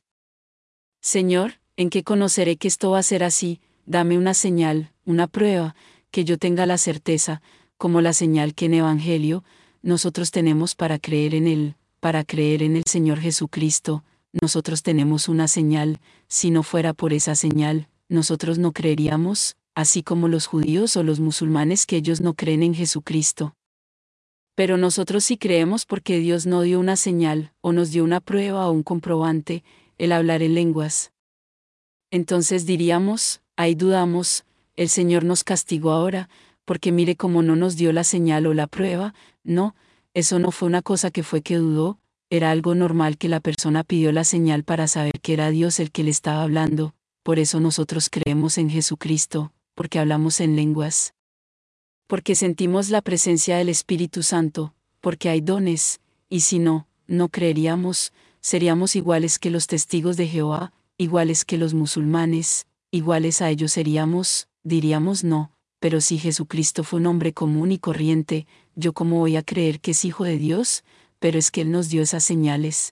Señor, ¿en qué conoceré que esto va a ser así? Dame una señal, una prueba, que yo tenga la certeza, como la señal que en Evangelio, nosotros tenemos para creer en Él, para creer en el Señor Jesucristo, nosotros tenemos una señal, si no fuera por esa señal, nosotros no creeríamos, así como los judíos o los musulmanes que ellos no creen en Jesucristo. Pero nosotros sí creemos porque Dios no dio una señal, o nos dio una prueba o un comprobante, el hablar en lenguas. Entonces diríamos, ahí dudamos, el Señor nos castigó ahora, porque mire cómo no nos dio la señal o la prueba, no, eso no fue una cosa que fue que dudó, era algo normal que la persona pidió la señal para saber que era Dios el que le estaba hablando, por eso nosotros creemos en Jesucristo, porque hablamos en lenguas. Porque sentimos la presencia del Espíritu Santo, porque hay dones, y si no, no creeríamos, seríamos iguales que los testigos de Jehová, iguales que los musulmanes, iguales a ellos seríamos, diríamos no, pero si Jesucristo fue un hombre común y corriente, ¿yo cómo voy a creer que es hijo de Dios? Pero es que Él nos dio esas señales.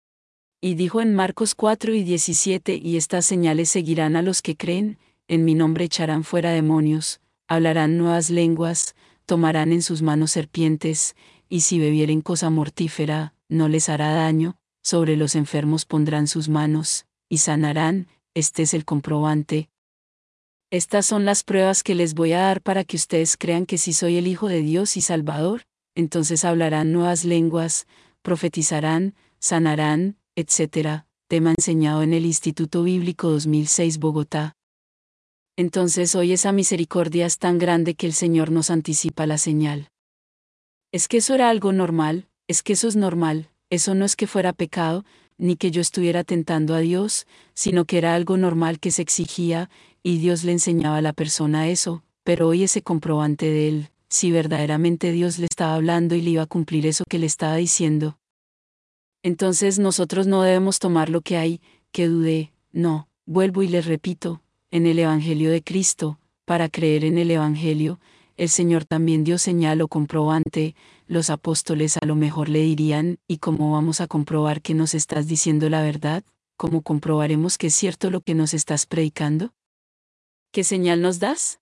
Y dijo en Marcos 4:17, y estas señales seguirán a los que creen, en mi nombre echarán fuera demonios, hablarán nuevas lenguas, tomarán en sus manos serpientes, y si bebieren cosa mortífera, no les hará daño, sobre los enfermos pondrán sus manos, y sanarán, este es el comprobante. Estas son las pruebas que les voy a dar para que ustedes crean que sí soy el Hijo de Dios y Salvador, entonces hablarán nuevas lenguas, profetizarán, sanarán, etc. Tema enseñado en el Instituto Bíblico 2006 Bogotá. Entonces hoy esa misericordia es tan grande que el Señor nos anticipa la señal. Es que eso era algo normal, es que eso es normal, eso no es que fuera pecado, ni que yo estuviera tentando a Dios, sino que era algo normal que se exigía, y Dios le enseñaba a la persona eso, pero hoy ese comprobante de él, si verdaderamente Dios le estaba hablando y le iba a cumplir eso que le estaba diciendo. Entonces nosotros no debemos tomar lo que hay, que dudé, no, vuelvo y les repito, en el Evangelio de Cristo, para creer en el Evangelio, el Señor también dio señal o comprobante. Los apóstoles a lo mejor le dirían: ¿y cómo vamos a comprobar que nos estás diciendo la verdad? ¿Cómo comprobaremos que es cierto lo que nos estás predicando? ¿Qué señal nos das?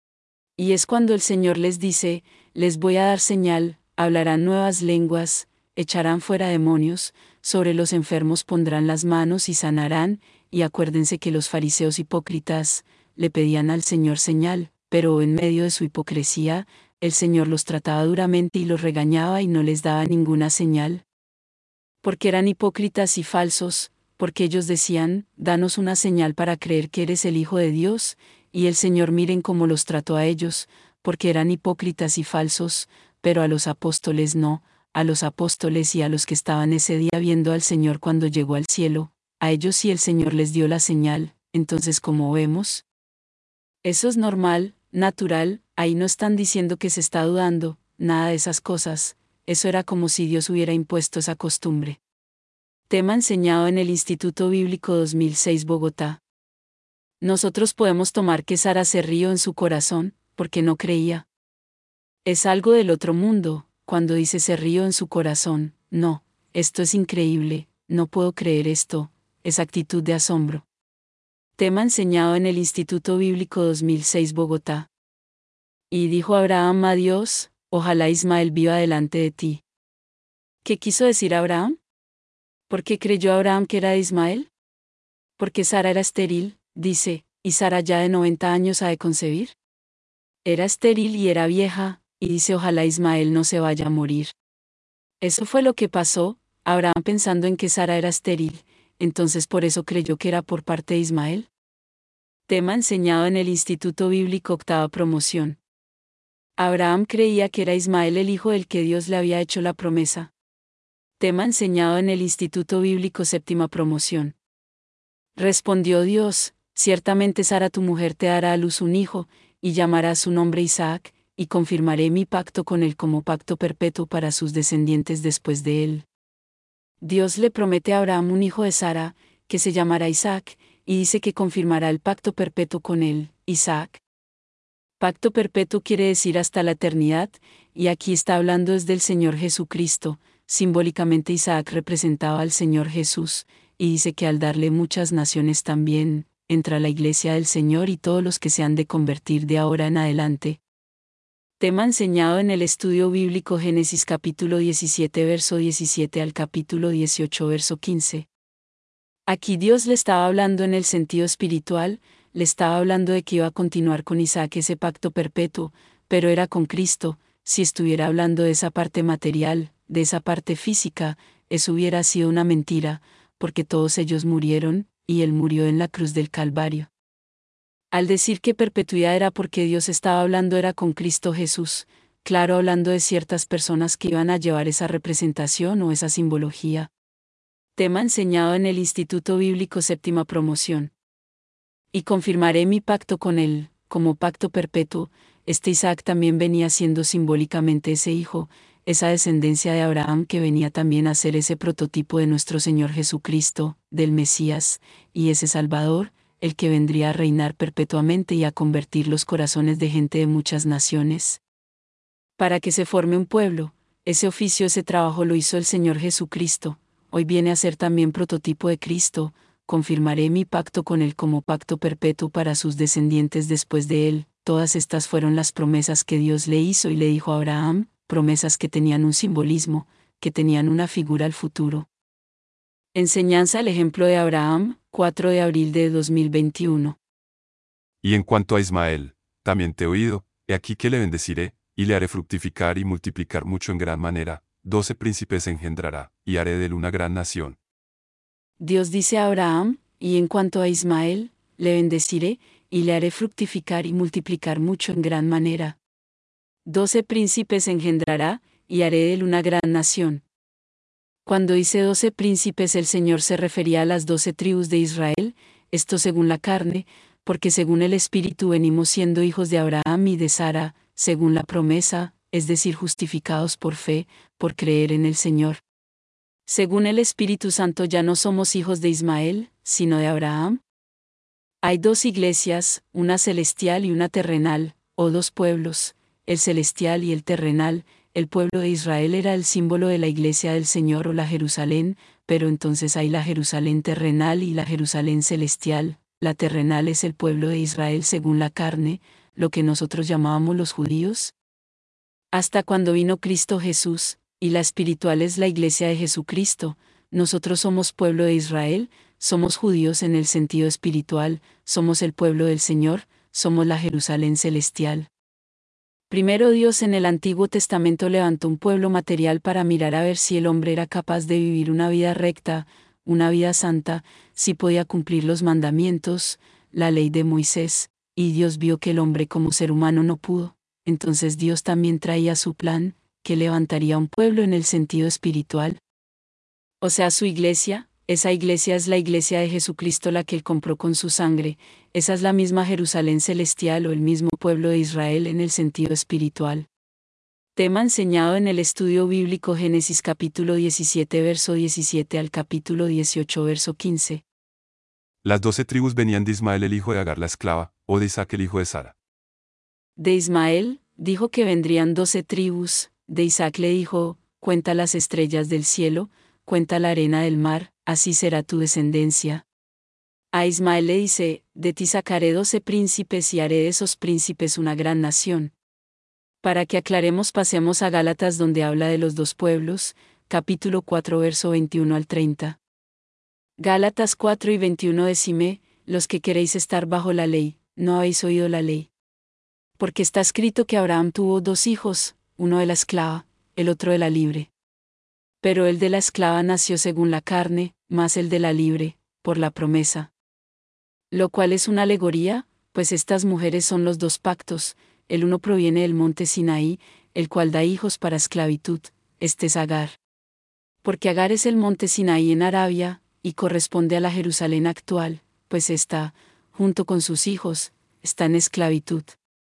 Y es cuando el Señor les dice: les voy a dar señal, hablarán nuevas lenguas, echarán fuera demonios, sobre los enfermos pondrán las manos y sanarán. Y acuérdense que los fariseos hipócritas le pedían al Señor señal, pero en medio de su hipocresía, el Señor los trataba duramente y los regañaba y no les daba ninguna señal. Porque eran hipócritas y falsos, porque ellos decían: danos una señal para creer que eres el Hijo de Dios. Y el Señor, miren cómo los trató a ellos, porque eran hipócritas y falsos, pero a los apóstoles no, a los apóstoles y a los que estaban ese día viendo al Señor cuando llegó al cielo, a ellos sí el Señor les dio la señal. Entonces, ¿cómo vemos? Eso es normal, natural, ahí no están diciendo que se está dudando, nada de esas cosas, eso era como si Dios hubiera impuesto esa costumbre. Tema enseñado en el Instituto Bíblico 2006 Bogotá. Nosotros podemos tomar que Sara se rió en su corazón, porque no creía. Es algo del otro mundo, cuando dice se rió en su corazón. No, esto es increíble, no puedo creer esto, es actitud de asombro. Tema enseñado en el Instituto Bíblico 2006 Bogotá. Y dijo Abraham a Dios: ojalá Ismael viva delante de ti. ¿Qué quiso decir Abraham? ¿Por qué creyó Abraham que era de Ismael? Porque Sara era estéril, dice, y Sara ya de 90 años ha de concebir. Era estéril y era vieja, y dice ojalá Ismael no se vaya a morir. Eso fue lo que pasó, Abraham pensando en que Sara era estéril, entonces por eso creyó que era por parte de Ismael. Tema enseñado en el Instituto Bíblico Octava Promoción. Abraham creía que era Ismael el hijo del que Dios le había hecho la promesa. Tema enseñado en el Instituto Bíblico Séptima Promoción. Respondió Dios: ciertamente Sara tu mujer te dará a luz un hijo, y llamarás su nombre Isaac, y confirmaré mi pacto con él como pacto perpetuo para sus descendientes después de él. Dios le promete a Abraham un hijo de Sara, que se llamará Isaac, y dice que confirmará el pacto perpetuo con él, Isaac. Pacto perpetuo quiere decir hasta la eternidad, y aquí está hablando desde el Señor Jesucristo. Simbólicamente Isaac representaba al Señor Jesús, y dice que al darle muchas naciones también, entra la iglesia del Señor y todos los que se han de convertir de ahora en adelante. Tema enseñado en el estudio bíblico Génesis capítulo 17 verso 17 al capítulo 18 verso 15. Aquí Dios le estaba hablando en el sentido espiritual, le estaba hablando de que iba a continuar con Isaac ese pacto perpetuo, pero era con Cristo. Si estuviera hablando de esa parte material, de esa parte física, eso hubiera sido una mentira, porque todos ellos murieron, y Él murió en la cruz del Calvario. Al decir que perpetuidad era porque Dios estaba hablando era con Cristo Jesús, claro, hablando de ciertas personas que iban a llevar esa representación o esa simbología. Tema enseñado en el Instituto Bíblico Séptima Promoción. Y confirmaré mi pacto con él, como pacto perpetuo. Este Isaac también venía siendo simbólicamente ese hijo, esa descendencia de Abraham que venía también a ser ese prototipo de nuestro Señor Jesucristo, del Mesías, y ese Salvador, el que vendría a reinar perpetuamente y a convertir los corazones de gente de muchas naciones. Para que se forme un pueblo, ese oficio, ese trabajo lo hizo el Señor Jesucristo, hoy viene a ser también prototipo de Cristo. Confirmaré mi pacto con él como pacto perpetuo para sus descendientes después de él. Todas estas fueron las promesas que Dios le hizo y le dijo a Abraham, promesas que tenían un simbolismo, que tenían una figura al futuro. Enseñanza al ejemplo de Abraham, 4 de abril de 2021. Y en cuanto a Ismael, también te he oído, he aquí que le bendeciré, y le haré fructificar y multiplicar mucho en gran manera, 12 príncipes engendrará, y haré de él una gran nación. Dios dice a Abraham: y en cuanto a Ismael, le bendeciré, y le haré fructificar y multiplicar mucho en gran manera. 12 príncipes engendrará, y haré de él una gran nación. Cuando dice 12 príncipes, el Señor se refería a las 12 tribus de Israel, esto según la carne, porque según el Espíritu venimos siendo hijos de Abraham y de Sara, según la promesa, es decir, justificados por fe, por creer en el Señor. Según el Espíritu Santo ya no somos hijos de Ismael, sino de Abraham. Hay dos iglesias, una celestial y una terrenal, o dos pueblos, el celestial y el terrenal. El pueblo de Israel era el símbolo de la iglesia del Señor o la Jerusalén, pero entonces hay la Jerusalén terrenal y la Jerusalén celestial. La terrenal es el pueblo de Israel según la carne, lo que nosotros llamábamos los judíos, hasta cuando vino Cristo Jesús, y la espiritual es la iglesia de Jesucristo. Nosotros somos pueblo de Israel, somos judíos en el sentido espiritual, somos el pueblo del Señor, somos la Jerusalén celestial. Primero Dios en el Antiguo Testamento levantó un pueblo material para mirar a ver si el hombre era capaz de vivir una vida recta, una vida santa, si podía cumplir los mandamientos, la ley de Moisés, y Dios vio que el hombre como ser humano no pudo. Entonces Dios también traía su plan, que levantaría un pueblo en el sentido espiritual. O sea, su iglesia, esa iglesia es la iglesia de Jesucristo la que él compró con su sangre, esa es la misma Jerusalén celestial o el mismo pueblo de Israel en el sentido espiritual. Tema enseñado en el estudio bíblico Génesis capítulo 17 verso 17 al capítulo 18 verso 15. Las 12 tribus venían de Ismael el hijo de Agar la esclava, o de Isaac el hijo de Sara. De Ismael, dijo que vendrían 12 tribus, de Isaac le dijo, cuenta las estrellas del cielo, cuenta la arena del mar, así será tu descendencia. A Ismael le dice, de ti sacaré 12 príncipes y haré de esos príncipes una gran nación. Para que aclaremos pasemos a Gálatas donde habla de los dos pueblos, capítulo 4 verso 21 al 30. Gálatas 4 y 21 decime, los que queréis estar bajo la ley, ¿no habéis oído la ley? Porque está escrito que Abraham tuvo dos hijos, uno de la esclava, el otro de la libre. Pero el de la esclava nació según la carne, más el de la libre, por la promesa. Lo cual es una alegoría, pues estas mujeres son los dos pactos, el uno proviene del monte Sinaí, el cual da hijos para esclavitud, este es Agar. Porque Agar es el monte Sinaí en Arabia, y corresponde a la Jerusalén actual, pues está, junto con sus hijos, está en esclavitud.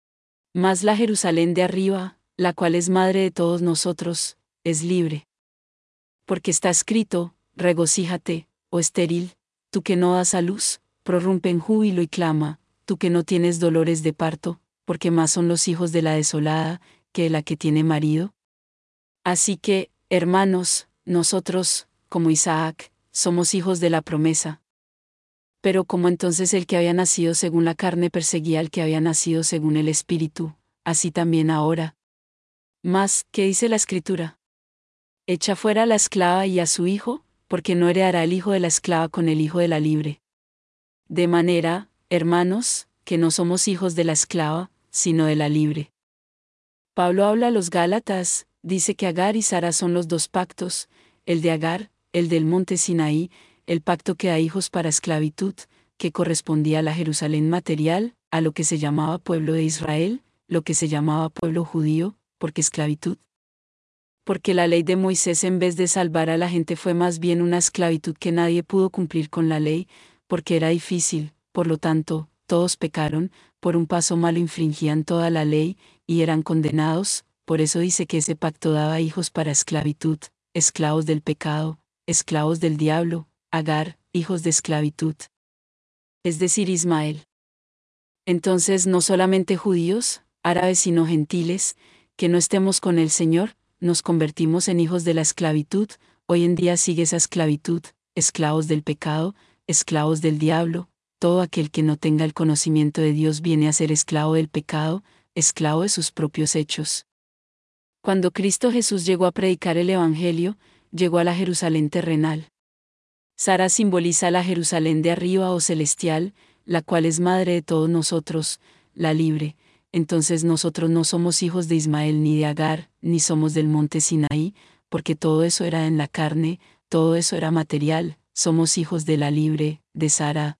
Mas la Jerusalén de arriba, la cual es madre de todos nosotros, es libre. Porque está escrito, regocíjate, oh estéril, tú que no das a luz, prorrumpe en júbilo y clama, tú que no tienes dolores de parto, porque más son los hijos de la desolada, que de la que tiene marido. Así que, hermanos, nosotros, como Isaac, somos hijos de la promesa. Pero como entonces el que había nacido según la carne perseguía al que había nacido según el Espíritu, así también ahora. Mas, ¿qué dice la Escritura? Echa fuera a la esclava y a su hijo, porque no heredará el hijo de la esclava con el hijo de la libre. De manera, hermanos, que no somos hijos de la esclava, sino de la libre. Pablo habla a los Gálatas, dice que Agar y Sara son los dos pactos, el de Agar, el del monte Sinaí, el pacto que da hijos para esclavitud, que correspondía a la Jerusalén material, a lo que se llamaba pueblo de Israel, lo que se llamaba pueblo judío, porque esclavitud. Porque la ley de Moisés en vez de salvar a la gente fue más bien una esclavitud que nadie pudo cumplir con la ley, porque era difícil, por lo tanto, todos pecaron, por un paso malo infringían toda la ley, y eran condenados, por eso dice que ese pacto daba hijos para esclavitud, esclavos del pecado, esclavos del diablo, Agar, hijos de esclavitud. Es decir, Ismael. Entonces no solamente judíos, árabes sino gentiles, que no estemos con el Señor, nos convertimos en hijos de la esclavitud, hoy en día sigue esa esclavitud, esclavos del pecado, esclavos del diablo, todo aquel que no tenga el conocimiento de Dios viene a ser esclavo del pecado, esclavo de sus propios hechos. Cuando Cristo Jesús llegó a predicar el Evangelio, llegó a la Jerusalén terrenal. Sara simboliza la Jerusalén de arriba o celestial, la cual es madre de todos nosotros, la libre. Entonces nosotros no somos hijos de Ismael ni de Agar, ni somos del monte Sinaí, porque todo eso era en la carne, todo eso era material, somos hijos de la libre, de Sara.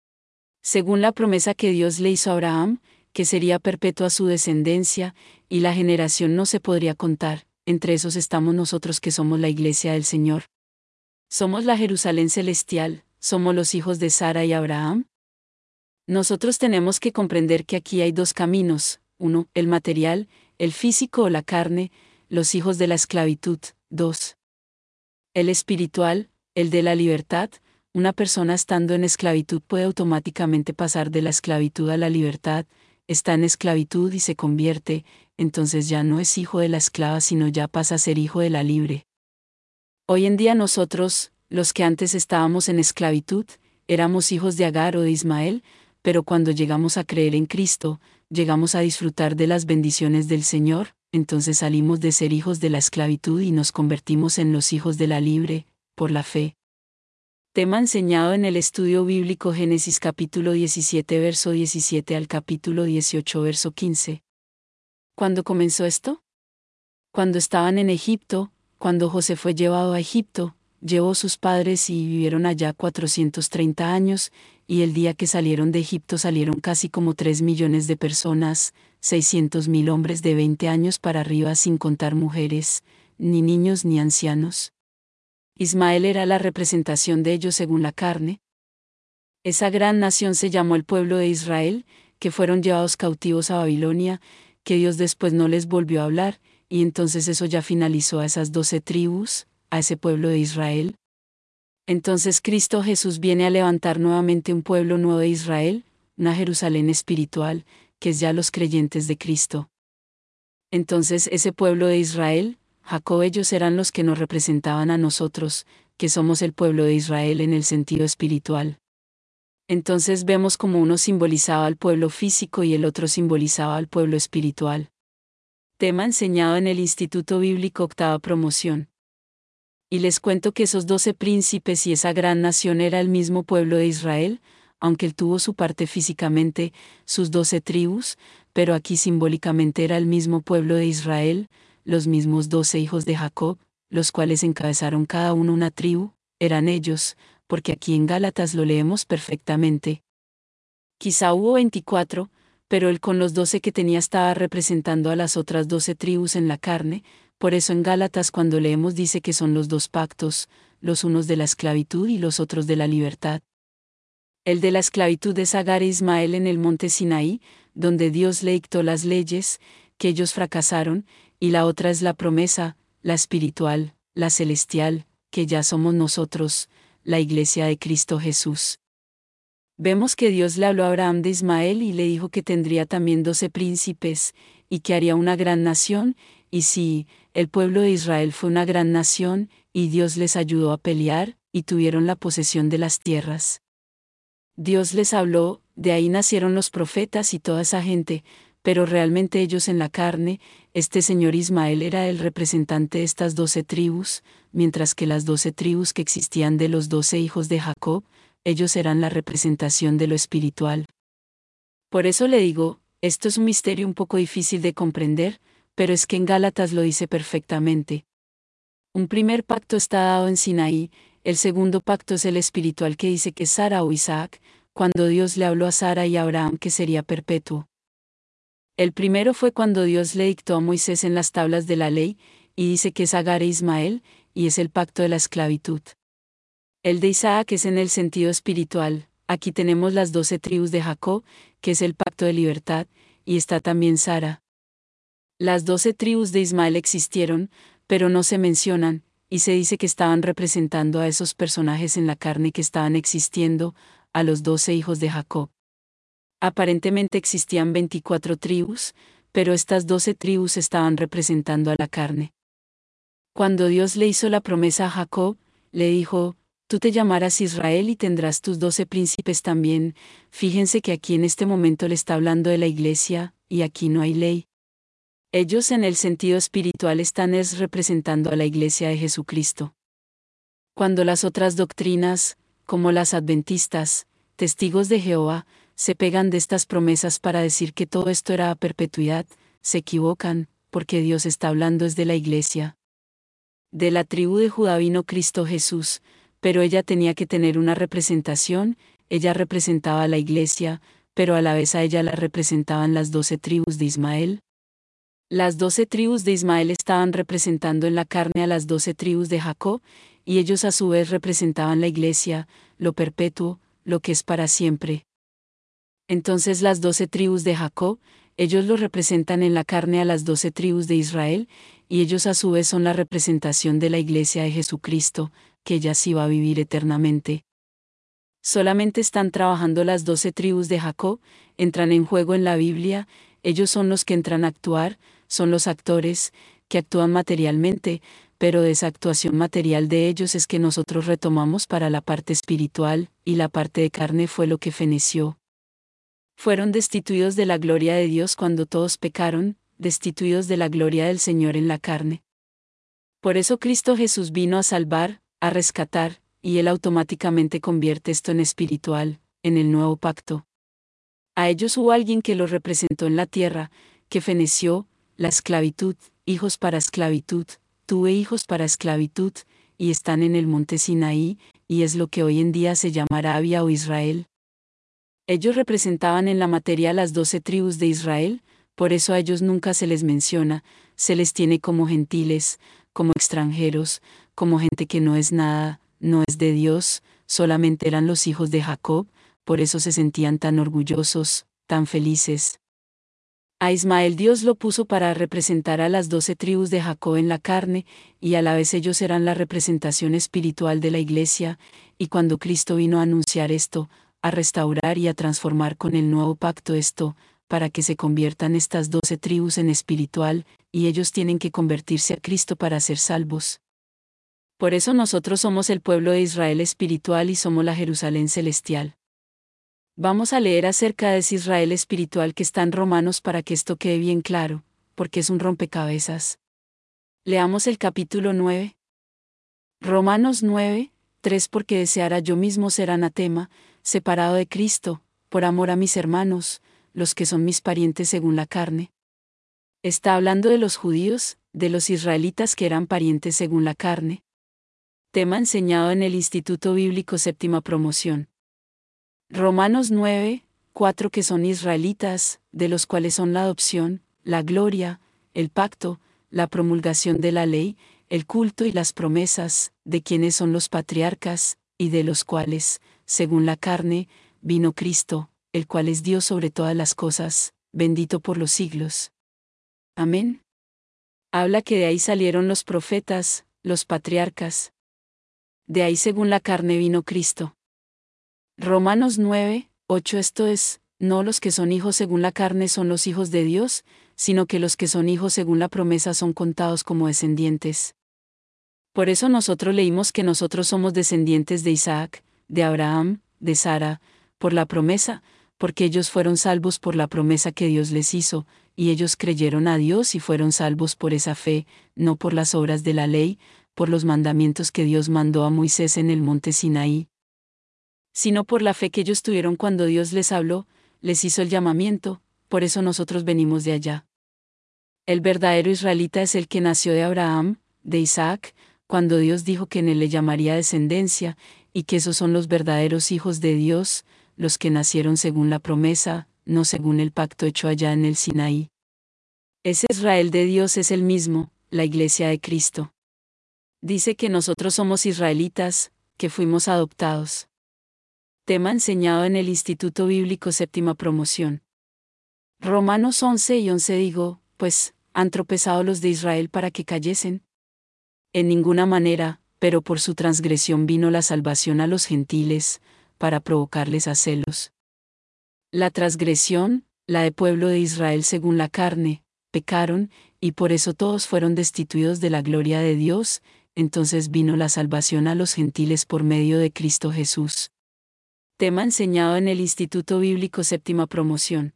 Según la promesa que Dios le hizo a Abraham, que sería perpetua su descendencia, y la generación no se podría contar, entre esos estamos nosotros que somos la iglesia del Señor. Somos la Jerusalén celestial, somos los hijos de Sara y Abraham. Nosotros tenemos que comprender que aquí hay dos caminos, uno, el material, el físico o la carne, los hijos de la esclavitud, dos. El espiritual, el de la libertad, Una persona estando en esclavitud puede automáticamente pasar de la esclavitud a la libertad, está en esclavitud y se convierte, entonces ya no es hijo de la esclava sino ya pasa a ser hijo de la libre. Hoy en día nosotros, los que antes estábamos en esclavitud, éramos hijos de Agar o de Ismael, pero cuando llegamos a creer en Cristo, llegamos a disfrutar de las bendiciones del Señor, entonces salimos de ser hijos de la esclavitud y nos convertimos en los hijos de la libre, por la fe. Tema enseñado en el estudio bíblico Génesis capítulo 17 verso 17 al capítulo 18 verso 15. ¿Cuándo comenzó esto? Cuando estaban en Egipto, cuando José fue llevado a Egipto, llevó sus padres y vivieron allá 430 años, y el día que salieron de Egipto salieron casi como 3 millones de personas, 600,000 hombres de 20 años para arriba sin contar mujeres, ni niños ni ancianos. Ismael era la representación de ellos según la carne. Esa gran nación se llamó el pueblo de Israel, que fueron llevados cautivos a Babilonia, que Dios después no les volvió a hablar, y entonces eso ya finalizó a esas 12 tribus, a ese pueblo de Israel. Entonces Cristo Jesús viene a levantar nuevamente un pueblo nuevo de Israel, una Jerusalén espiritual, que es ya los creyentes de Cristo. Entonces ese pueblo de Israel, Jacob, ellos eran los que nos representaban a nosotros, que somos el pueblo de Israel en el sentido espiritual. Entonces vemos como uno simbolizaba al pueblo físico y el otro simbolizaba al pueblo espiritual. Tema enseñado en el Instituto Bíblico Octava Promoción. Y les cuento que esos 12 príncipes y esa gran nación era el mismo pueblo de Israel, aunque él tuvo su parte físicamente, sus 12 tribus, pero aquí simbólicamente era el mismo pueblo de Israel, los mismos 12 hijos de Jacob, los cuales encabezaron cada uno una tribu, eran ellos, porque aquí en Gálatas lo leemos perfectamente. Quizá hubo 24, pero él con los 12 que tenía estaba representando a las otras 12 tribus en la carne, por eso en Gálatas cuando leemos dice que son los 2 pactos, los unos de la esclavitud y los otros de la libertad. El de la esclavitud es Agar e Ismael en el monte Sinaí, donde Dios le dictó las leyes, que ellos fracasaron, y la otra es la promesa, la espiritual, la celestial, que ya somos nosotros, la iglesia de Cristo Jesús. Vemos que Dios le habló a Abraham de Ismael y le dijo que tendría también 12 príncipes, y que haría una gran nación, y sí, el pueblo de Israel fue una gran nación, y Dios les ayudó a pelear, y tuvieron la posesión de las tierras. Dios les habló, de ahí nacieron los profetas y toda esa gente, pero realmente ellos en la carne, este señor Ismael era el representante de estas 12 tribus, mientras que las 12 tribus que existían de los 12 hijos de Jacob, ellos eran la representación de lo espiritual. Por eso le digo, esto es un misterio un poco difícil de comprender, pero es que en Gálatas lo dice perfectamente. Un primer pacto está dado en Sinaí, el segundo pacto es el espiritual que dice que Sara o Isaac, cuando Dios le habló a Sara y a Abraham que sería perpetuo. El primero fue cuando Dios le dictó a Moisés en las tablas de la ley, y dice que es Agar e Ismael, y es el pacto de la esclavitud. El de Isaac es en el sentido espiritual, aquí tenemos las 12 tribus de Jacob, que es el pacto de libertad, y está también Sara. Las 12 tribus de Ismael existieron, pero no se mencionan, y se dice que estaban representando a esos personajes en la carne que estaban existiendo, a los 12 hijos de Jacob. Aparentemente existían 24 tribus, pero estas 12 tribus estaban representando a la carne. Cuando Dios le hizo la promesa a Jacob, le dijo, tú te llamarás Israel y tendrás tus 12 príncipes también. Fíjense que aquí en este momento le está hablando de la iglesia, y aquí no hay ley. Ellos en el sentido espiritual están representando a la iglesia de Jesucristo. Cuando las otras doctrinas, como las adventistas, testigos de Jehová, se pegan de estas promesas para decir que todo esto era a perpetuidad, se equivocan, porque Dios está hablando es de la iglesia. De la tribu de Judá vino Cristo Jesús, pero ella tenía que tener una representación, ella representaba a la iglesia, pero a la vez a ella la representaban las 12 tribus de Ismael. Las 12 tribus de Ismael estaban representando en la carne a las 12 tribus de Jacob, y ellos a su vez representaban la iglesia, lo perpetuo, lo que es para siempre. Entonces las 12 tribus de Jacob, ellos lo representan en la carne a las 12 tribus de Israel, y ellos a su vez son la representación de la iglesia de Jesucristo, que ella sí va a vivir eternamente. Solamente están trabajando las 12 tribus de Jacob, entran en juego en la Biblia, ellos son los que entran a actuar, son los actores, que actúan materialmente, pero de esa actuación material de ellos es que nosotros retomamos para la parte espiritual, y la parte de carne fue lo que feneció. Fueron destituidos de la gloria de Dios cuando todos pecaron, destituidos de la gloria del Señor en la carne. Por eso Cristo Jesús vino a salvar, a rescatar, y Él automáticamente convierte esto en espiritual, en el nuevo pacto. A ellos hubo alguien que los representó en la tierra, que feneció la esclavitud, hijos para esclavitud, tuve hijos para esclavitud, y están en el monte Sinaí, y es lo que hoy en día se llama Arabia o Israel. Ellos representaban en la materia las 12 tribus de Israel, por eso a ellos nunca se les menciona, se les tiene como gentiles, como extranjeros, como gente que no es nada, no es de Dios, solamente eran los hijos de Jacob, por eso se sentían tan orgullosos, tan felices. A Ismael Dios lo puso para representar a las 12 tribus de Jacob en la carne, y a la vez ellos eran la representación espiritual de la iglesia, y cuando Cristo vino a anunciar esto, a restaurar y a transformar con el nuevo pacto esto, para que se conviertan estas 12 tribus en espiritual, y ellos tienen que convertirse a Cristo para ser salvos. Por eso nosotros somos el pueblo de Israel espiritual y somos la Jerusalén celestial. Vamos a leer acerca de ese Israel espiritual que está en Romanos para que esto quede bien claro, porque es un rompecabezas. Leamos el capítulo 9. Romanos 9, 3 porque deseara yo mismo ser anatema, separado de Cristo, por amor a mis hermanos, los que son mis parientes según la carne. Está hablando de los judíos, de los israelitas que eran parientes según la carne. Tema enseñado en el Instituto Bíblico Séptima Promoción. Romanos 9, 4 que son israelitas, de los cuales son la adopción, la gloria, el pacto, la promulgación de la ley, el culto y las promesas, de quienes son los patriarcas, y de los cuales, según la carne, vino Cristo, el cual es Dios sobre todas las cosas, bendito por los siglos. Amén. Habla que de ahí salieron los profetas, los patriarcas. De ahí según la carne vino Cristo. Romanos 9, 8 esto es, no los que son hijos según la carne son los hijos de Dios, sino que los que son hijos según la promesa son contados como descendientes. Por eso nosotros leímos que nosotros somos descendientes de Isaac, de Abraham, de Sara, por la promesa, porque ellos fueron salvos por la promesa que Dios les hizo, y ellos creyeron a Dios y fueron salvos por esa fe, no por las obras de la ley, por los mandamientos que Dios mandó a Moisés en el monte Sinaí, sino por la fe que ellos tuvieron cuando Dios les habló, les hizo el llamamiento, por eso nosotros venimos de allá. El verdadero israelita es el que nació de Abraham, de Isaac, cuando Dios dijo que en él le llamaría descendencia, y que esos son los verdaderos hijos de Dios, los que nacieron según la promesa, no según el pacto hecho allá en el Sinaí. Ese Israel de Dios es el mismo, la iglesia de Cristo. Dice que nosotros somos israelitas, que fuimos adoptados. Tema enseñado en el Instituto Bíblico Séptima Promoción. Romanos 11 y 11 digo, pues, ¿han tropezado los de Israel para que cayesen? En ninguna manera, pero por su transgresión vino la salvación a los gentiles, para provocarles a celos. La transgresión, la de pueblo de Israel según la carne, pecaron, y por eso todos fueron destituidos de la gloria de Dios, entonces vino la salvación a los gentiles por medio de Cristo Jesús. Tema enseñado en el Instituto Bíblico Séptima Promoción.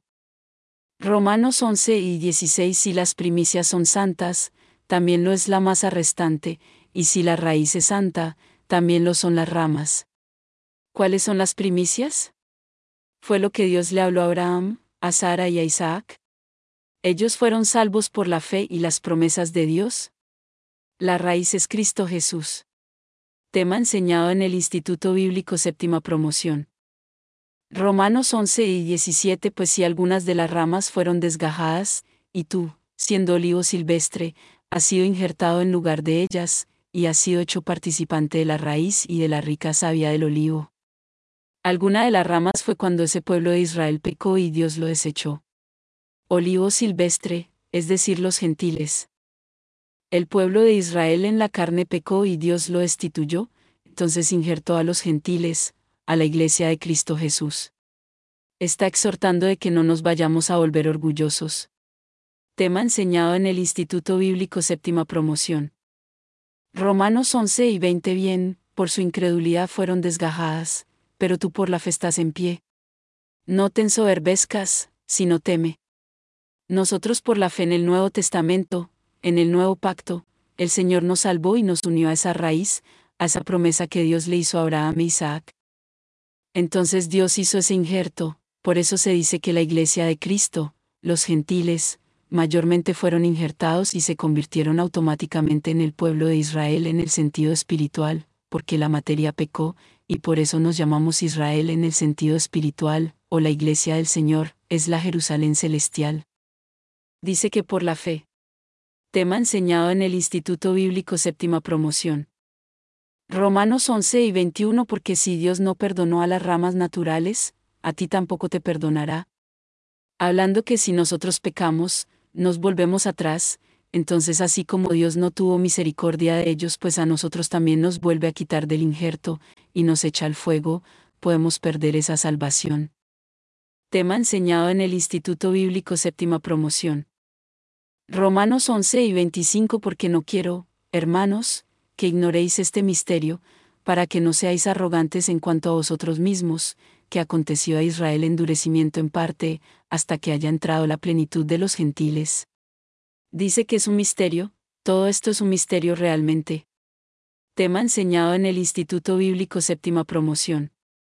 Romanos 11 y 16 si las primicias son santas, también lo es la masa restante, y si la raíz es santa, también lo son las ramas. ¿Cuáles son las primicias? Fue lo que Dios le habló a Abraham, a Sara y a Isaac. Ellos fueron salvos por la fe y las promesas de Dios. La raíz es Cristo Jesús. Tema enseñado en el Instituto Bíblico Séptima Promoción. Romanos 11 y 17 pues si algunas de las ramas fueron desgajadas, y tú, siendo olivo silvestre, has sido injertado en lugar de ellas, y has sido hecho participante de la raíz y de la rica savia del olivo. Alguna de las ramas fue cuando ese pueblo de Israel pecó y Dios lo desechó. Olivo silvestre, es decir los gentiles. El pueblo de Israel en la carne pecó y Dios lo destituyó, entonces injertó a los gentiles, a la Iglesia de Cristo Jesús. Está exhortando de que no nos vayamos a volver orgullosos. Tema enseñado en el Instituto Bíblico Séptima Promoción. Romanos 11 y 20. Bien, por su incredulidad fueron desgajadas, pero tú por la fe estás en pie. No te ensoberbezcas, sino teme. Nosotros por la fe en el Nuevo Testamento, en el Nuevo Pacto, el Señor nos salvó y nos unió a esa raíz, a esa promesa que Dios le hizo a Abraham e Isaac. Entonces Dios hizo ese injerto, por eso se dice que la Iglesia de Cristo, los gentiles, mayormente fueron injertados y se convirtieron automáticamente en el pueblo de Israel en el sentido espiritual, porque la materia pecó, y por eso nos llamamos Israel en el sentido espiritual, o la Iglesia del Señor, es la Jerusalén celestial. Dice que por la fe. Tema enseñado en el Instituto Bíblico Séptima Promoción. Romanos 11 y 21. Porque si Dios no perdonó a las ramas naturales, a ti tampoco te perdonará. Hablando que si nosotros pecamos, nos volvemos atrás, entonces así como Dios no tuvo misericordia de ellos, pues a nosotros también nos vuelve a quitar del injerto, y nos echa al fuego, podemos perder esa salvación. Tema enseñado en el Instituto Bíblico Séptima Promoción. Romanos 11 y 25. Porque no quiero, hermanos, que ignoréis este misterio, para que no seáis arrogantes en cuanto a vosotros mismos, que aconteció a Israel endurecimiento en parte, hasta que haya entrado la plenitud de los gentiles. Dice que es un misterio, todo esto es un misterio realmente. Tema enseñado en el Instituto Bíblico Séptima Promoción.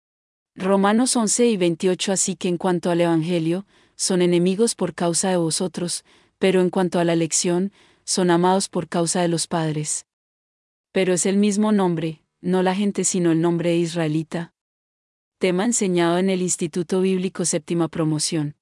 Romanos 11 y 28. Así que en cuanto al Evangelio, son enemigos por causa de vosotros, pero en cuanto a la elección, son amados por causa de los padres. Pero es el mismo nombre, no la gente sino el nombre de israelita. Tema enseñado en el Instituto Bíblico Séptima Promoción.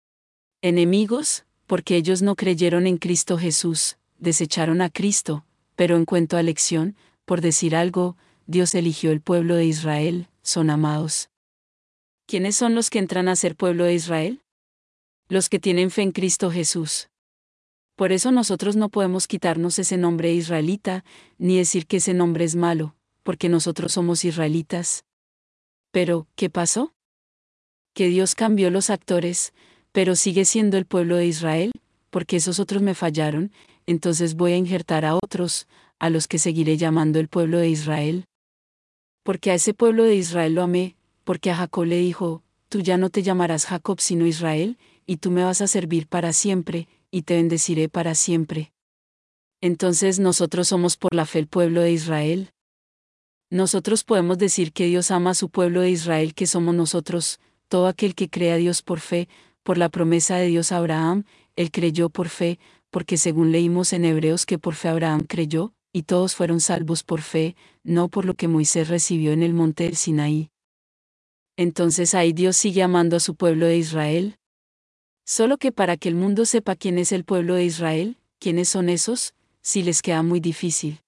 Enemigos, porque ellos no creyeron en Cristo Jesús, desecharon a Cristo, pero en cuanto a elección, por decir algo, Dios eligió el pueblo de Israel, son amados. ¿Quiénes son los que entran a ser pueblo de Israel? Los que tienen fe en Cristo Jesús. Por eso nosotros no podemos quitarnos ese nombre israelita, ni decir que ese nombre es malo, porque nosotros somos israelitas. Pero, ¿qué pasó? Que Dios cambió los actores, pero sigue siendo el pueblo de Israel, porque esos otros me fallaron, entonces voy a injertar a otros, a los que seguiré llamando el pueblo de Israel. Porque a ese pueblo de Israel lo amé, porque a Jacob le dijo, tú ya no te llamarás Jacob sino Israel, y tú me vas a servir para siempre, y te bendeciré para siempre. Entonces nosotros somos por la fe el pueblo de Israel. Nosotros podemos decir que Dios ama a su pueblo de Israel, que somos nosotros, todo aquel que cree a Dios por fe, por la promesa de Dios a Abraham, él creyó por fe, porque según leímos en Hebreos que por fe Abraham creyó, y todos fueron salvos por fe, no por lo que Moisés recibió en el monte del Sinaí. Entonces ahí Dios sigue amando a su pueblo de Israel. Solo que para que el mundo sepa quién es el pueblo de Israel, quiénes son esos, sí les queda muy difícil.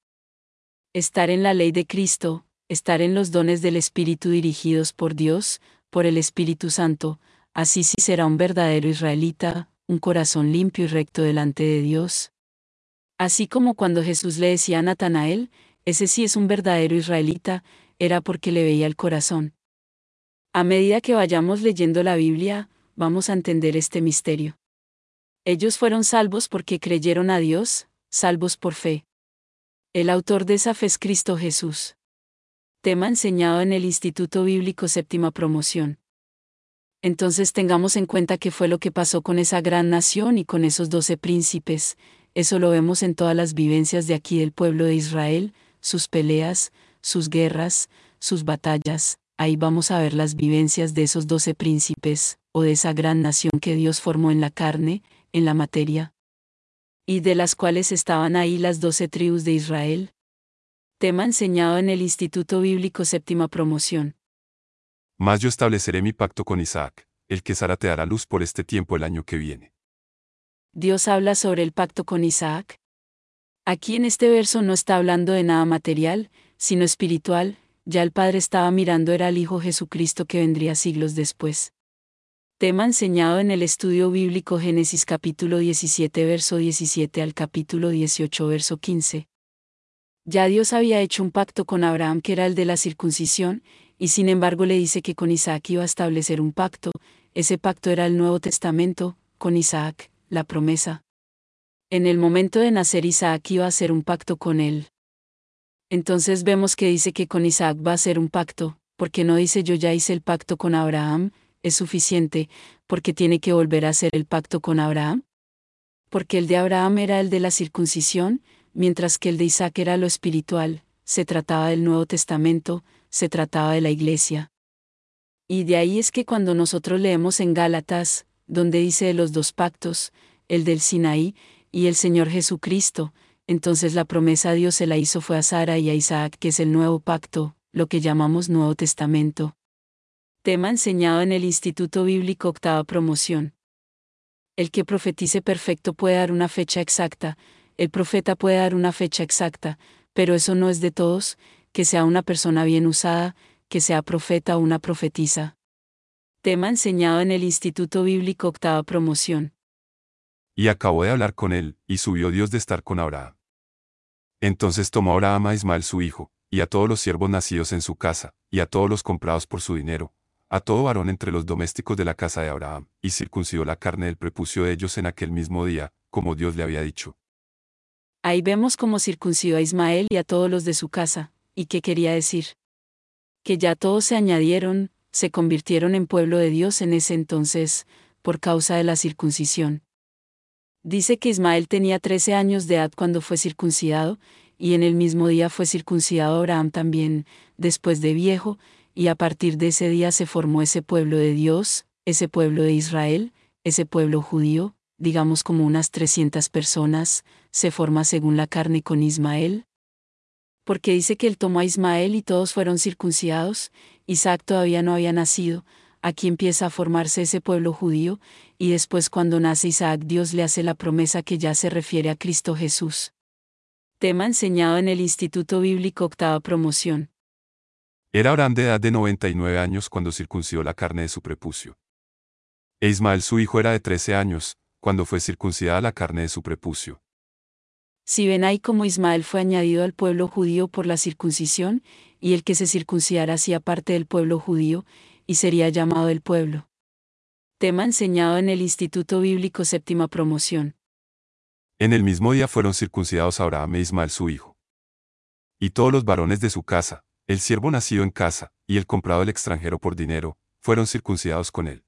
Estar en la ley de Cristo, estar en los dones del Espíritu dirigidos por Dios, por el Espíritu Santo, así sí será un verdadero israelita, un corazón limpio y recto delante de Dios. Así como cuando Jesús le decía a Natanael, ese sí es un verdadero israelita, era porque le veía el corazón. A medida que vayamos leyendo la Biblia, vamos a entender este misterio. Ellos fueron salvos porque creyeron a Dios, salvos por fe. El autor de esa fe es Cristo Jesús. Tema enseñado en el Instituto Bíblico Séptima Promoción. Entonces tengamos en cuenta qué fue lo que pasó con esa gran nación y con esos 12 príncipes. Eso lo vemos en todas las vivencias de aquí del pueblo de Israel, sus peleas, sus guerras, sus batallas. Ahí vamos a ver las vivencias de esos 12 príncipes, o de esa gran nación que Dios formó en la carne, en la materia, y de las cuales estaban ahí las 12 tribus de Israel. Tema enseñado en el Instituto Bíblico Séptima Promoción. Mas yo estableceré mi pacto con Isaac, el que Sara te dará luz por este tiempo el año que viene. Dios habla sobre el pacto con Isaac. Aquí en este verso no está hablando de nada material, sino espiritual, ya el Padre estaba mirando era al Hijo Jesucristo que vendría siglos después. Tema enseñado en el estudio bíblico Génesis capítulo 17 verso 17 al capítulo 18 verso 15. Ya Dios había hecho un pacto con Abraham que era el de la circuncisión, y sin embargo le dice que con Isaac iba a establecer un pacto. Ese pacto era el Nuevo Testamento, con Isaac, la promesa. En el momento de nacer Isaac iba a hacer un pacto con él. Entonces vemos que dice que con Isaac va a hacer un pacto, porque no dice yo ya hice el pacto con Abraham, es suficiente, porque tiene que volver a hacer el pacto con Abraham. Porque el de Abraham era el de la circuncisión, mientras que el de Isaac era lo espiritual, se trataba del Nuevo Testamento, se trataba de la Iglesia. Y de ahí es que cuando nosotros leemos en Gálatas, donde dice de los dos pactos, el del Sinaí y el Señor Jesucristo, entonces la promesa Dios se la hizo fue a Sara y a Isaac, que es el nuevo pacto, lo que llamamos Nuevo Testamento. Tema enseñado en el Instituto Bíblico Octava Promoción. El que profetice perfecto puede dar una fecha exacta, el profeta puede dar una fecha exacta, pero eso no es de todos, que sea una persona bien usada, que sea profeta o una profetisa. Tema enseñado en el Instituto Bíblico Octava Promoción. Y acabó de hablar con él, y subió Dios de estar con Abraham. Entonces tomó Abraham a Ismael su hijo, y a todos los siervos nacidos en su casa, y a todos los comprados por su dinero, a todo varón entre los domésticos de la casa de Abraham, y circuncidó la carne del prepucio de ellos en aquel mismo día, como Dios le había dicho. Ahí vemos cómo circuncidó a Ismael y a todos los de su casa, ¿y qué quería decir? Que ya todos se añadieron, se convirtieron en pueblo de Dios en ese entonces, por causa de la circuncisión. Dice que Ismael tenía 13 años de edad cuando fue circuncidado, y en el mismo día fue circuncidado Abraham también, después de viejo, y a partir de ese día se formó ese pueblo de Dios, ese pueblo de Israel, ese pueblo judío, digamos como unas 300 personas, se forma según la carne con Ismael. Porque dice que él tomó a Ismael y todos fueron circuncidados, Isaac todavía no había nacido, aquí empieza a formarse ese pueblo judío, y después cuando nace Isaac Dios le hace la promesa que ya se refiere a Cristo Jesús. Tema enseñado en el Instituto Bíblico Octava Promoción. Era Abraham de edad de 99 años cuando circuncidó la carne de su prepucio. E Ismael su hijo era de 13 años, cuando fue circuncidada la carne de su prepucio. Si ven ahí como Ismael fue añadido al pueblo judío por la circuncisión, y el que se circuncidara hacía parte del pueblo judío, y sería llamado el pueblo. Tema enseñado en el Instituto Bíblico Séptima Promoción. En el mismo día fueron circuncidados Abraham e Ismael su hijo. Y todos los varones de su casa, el siervo nacido en casa, y el comprado del extranjero por dinero, fueron circuncidados con él.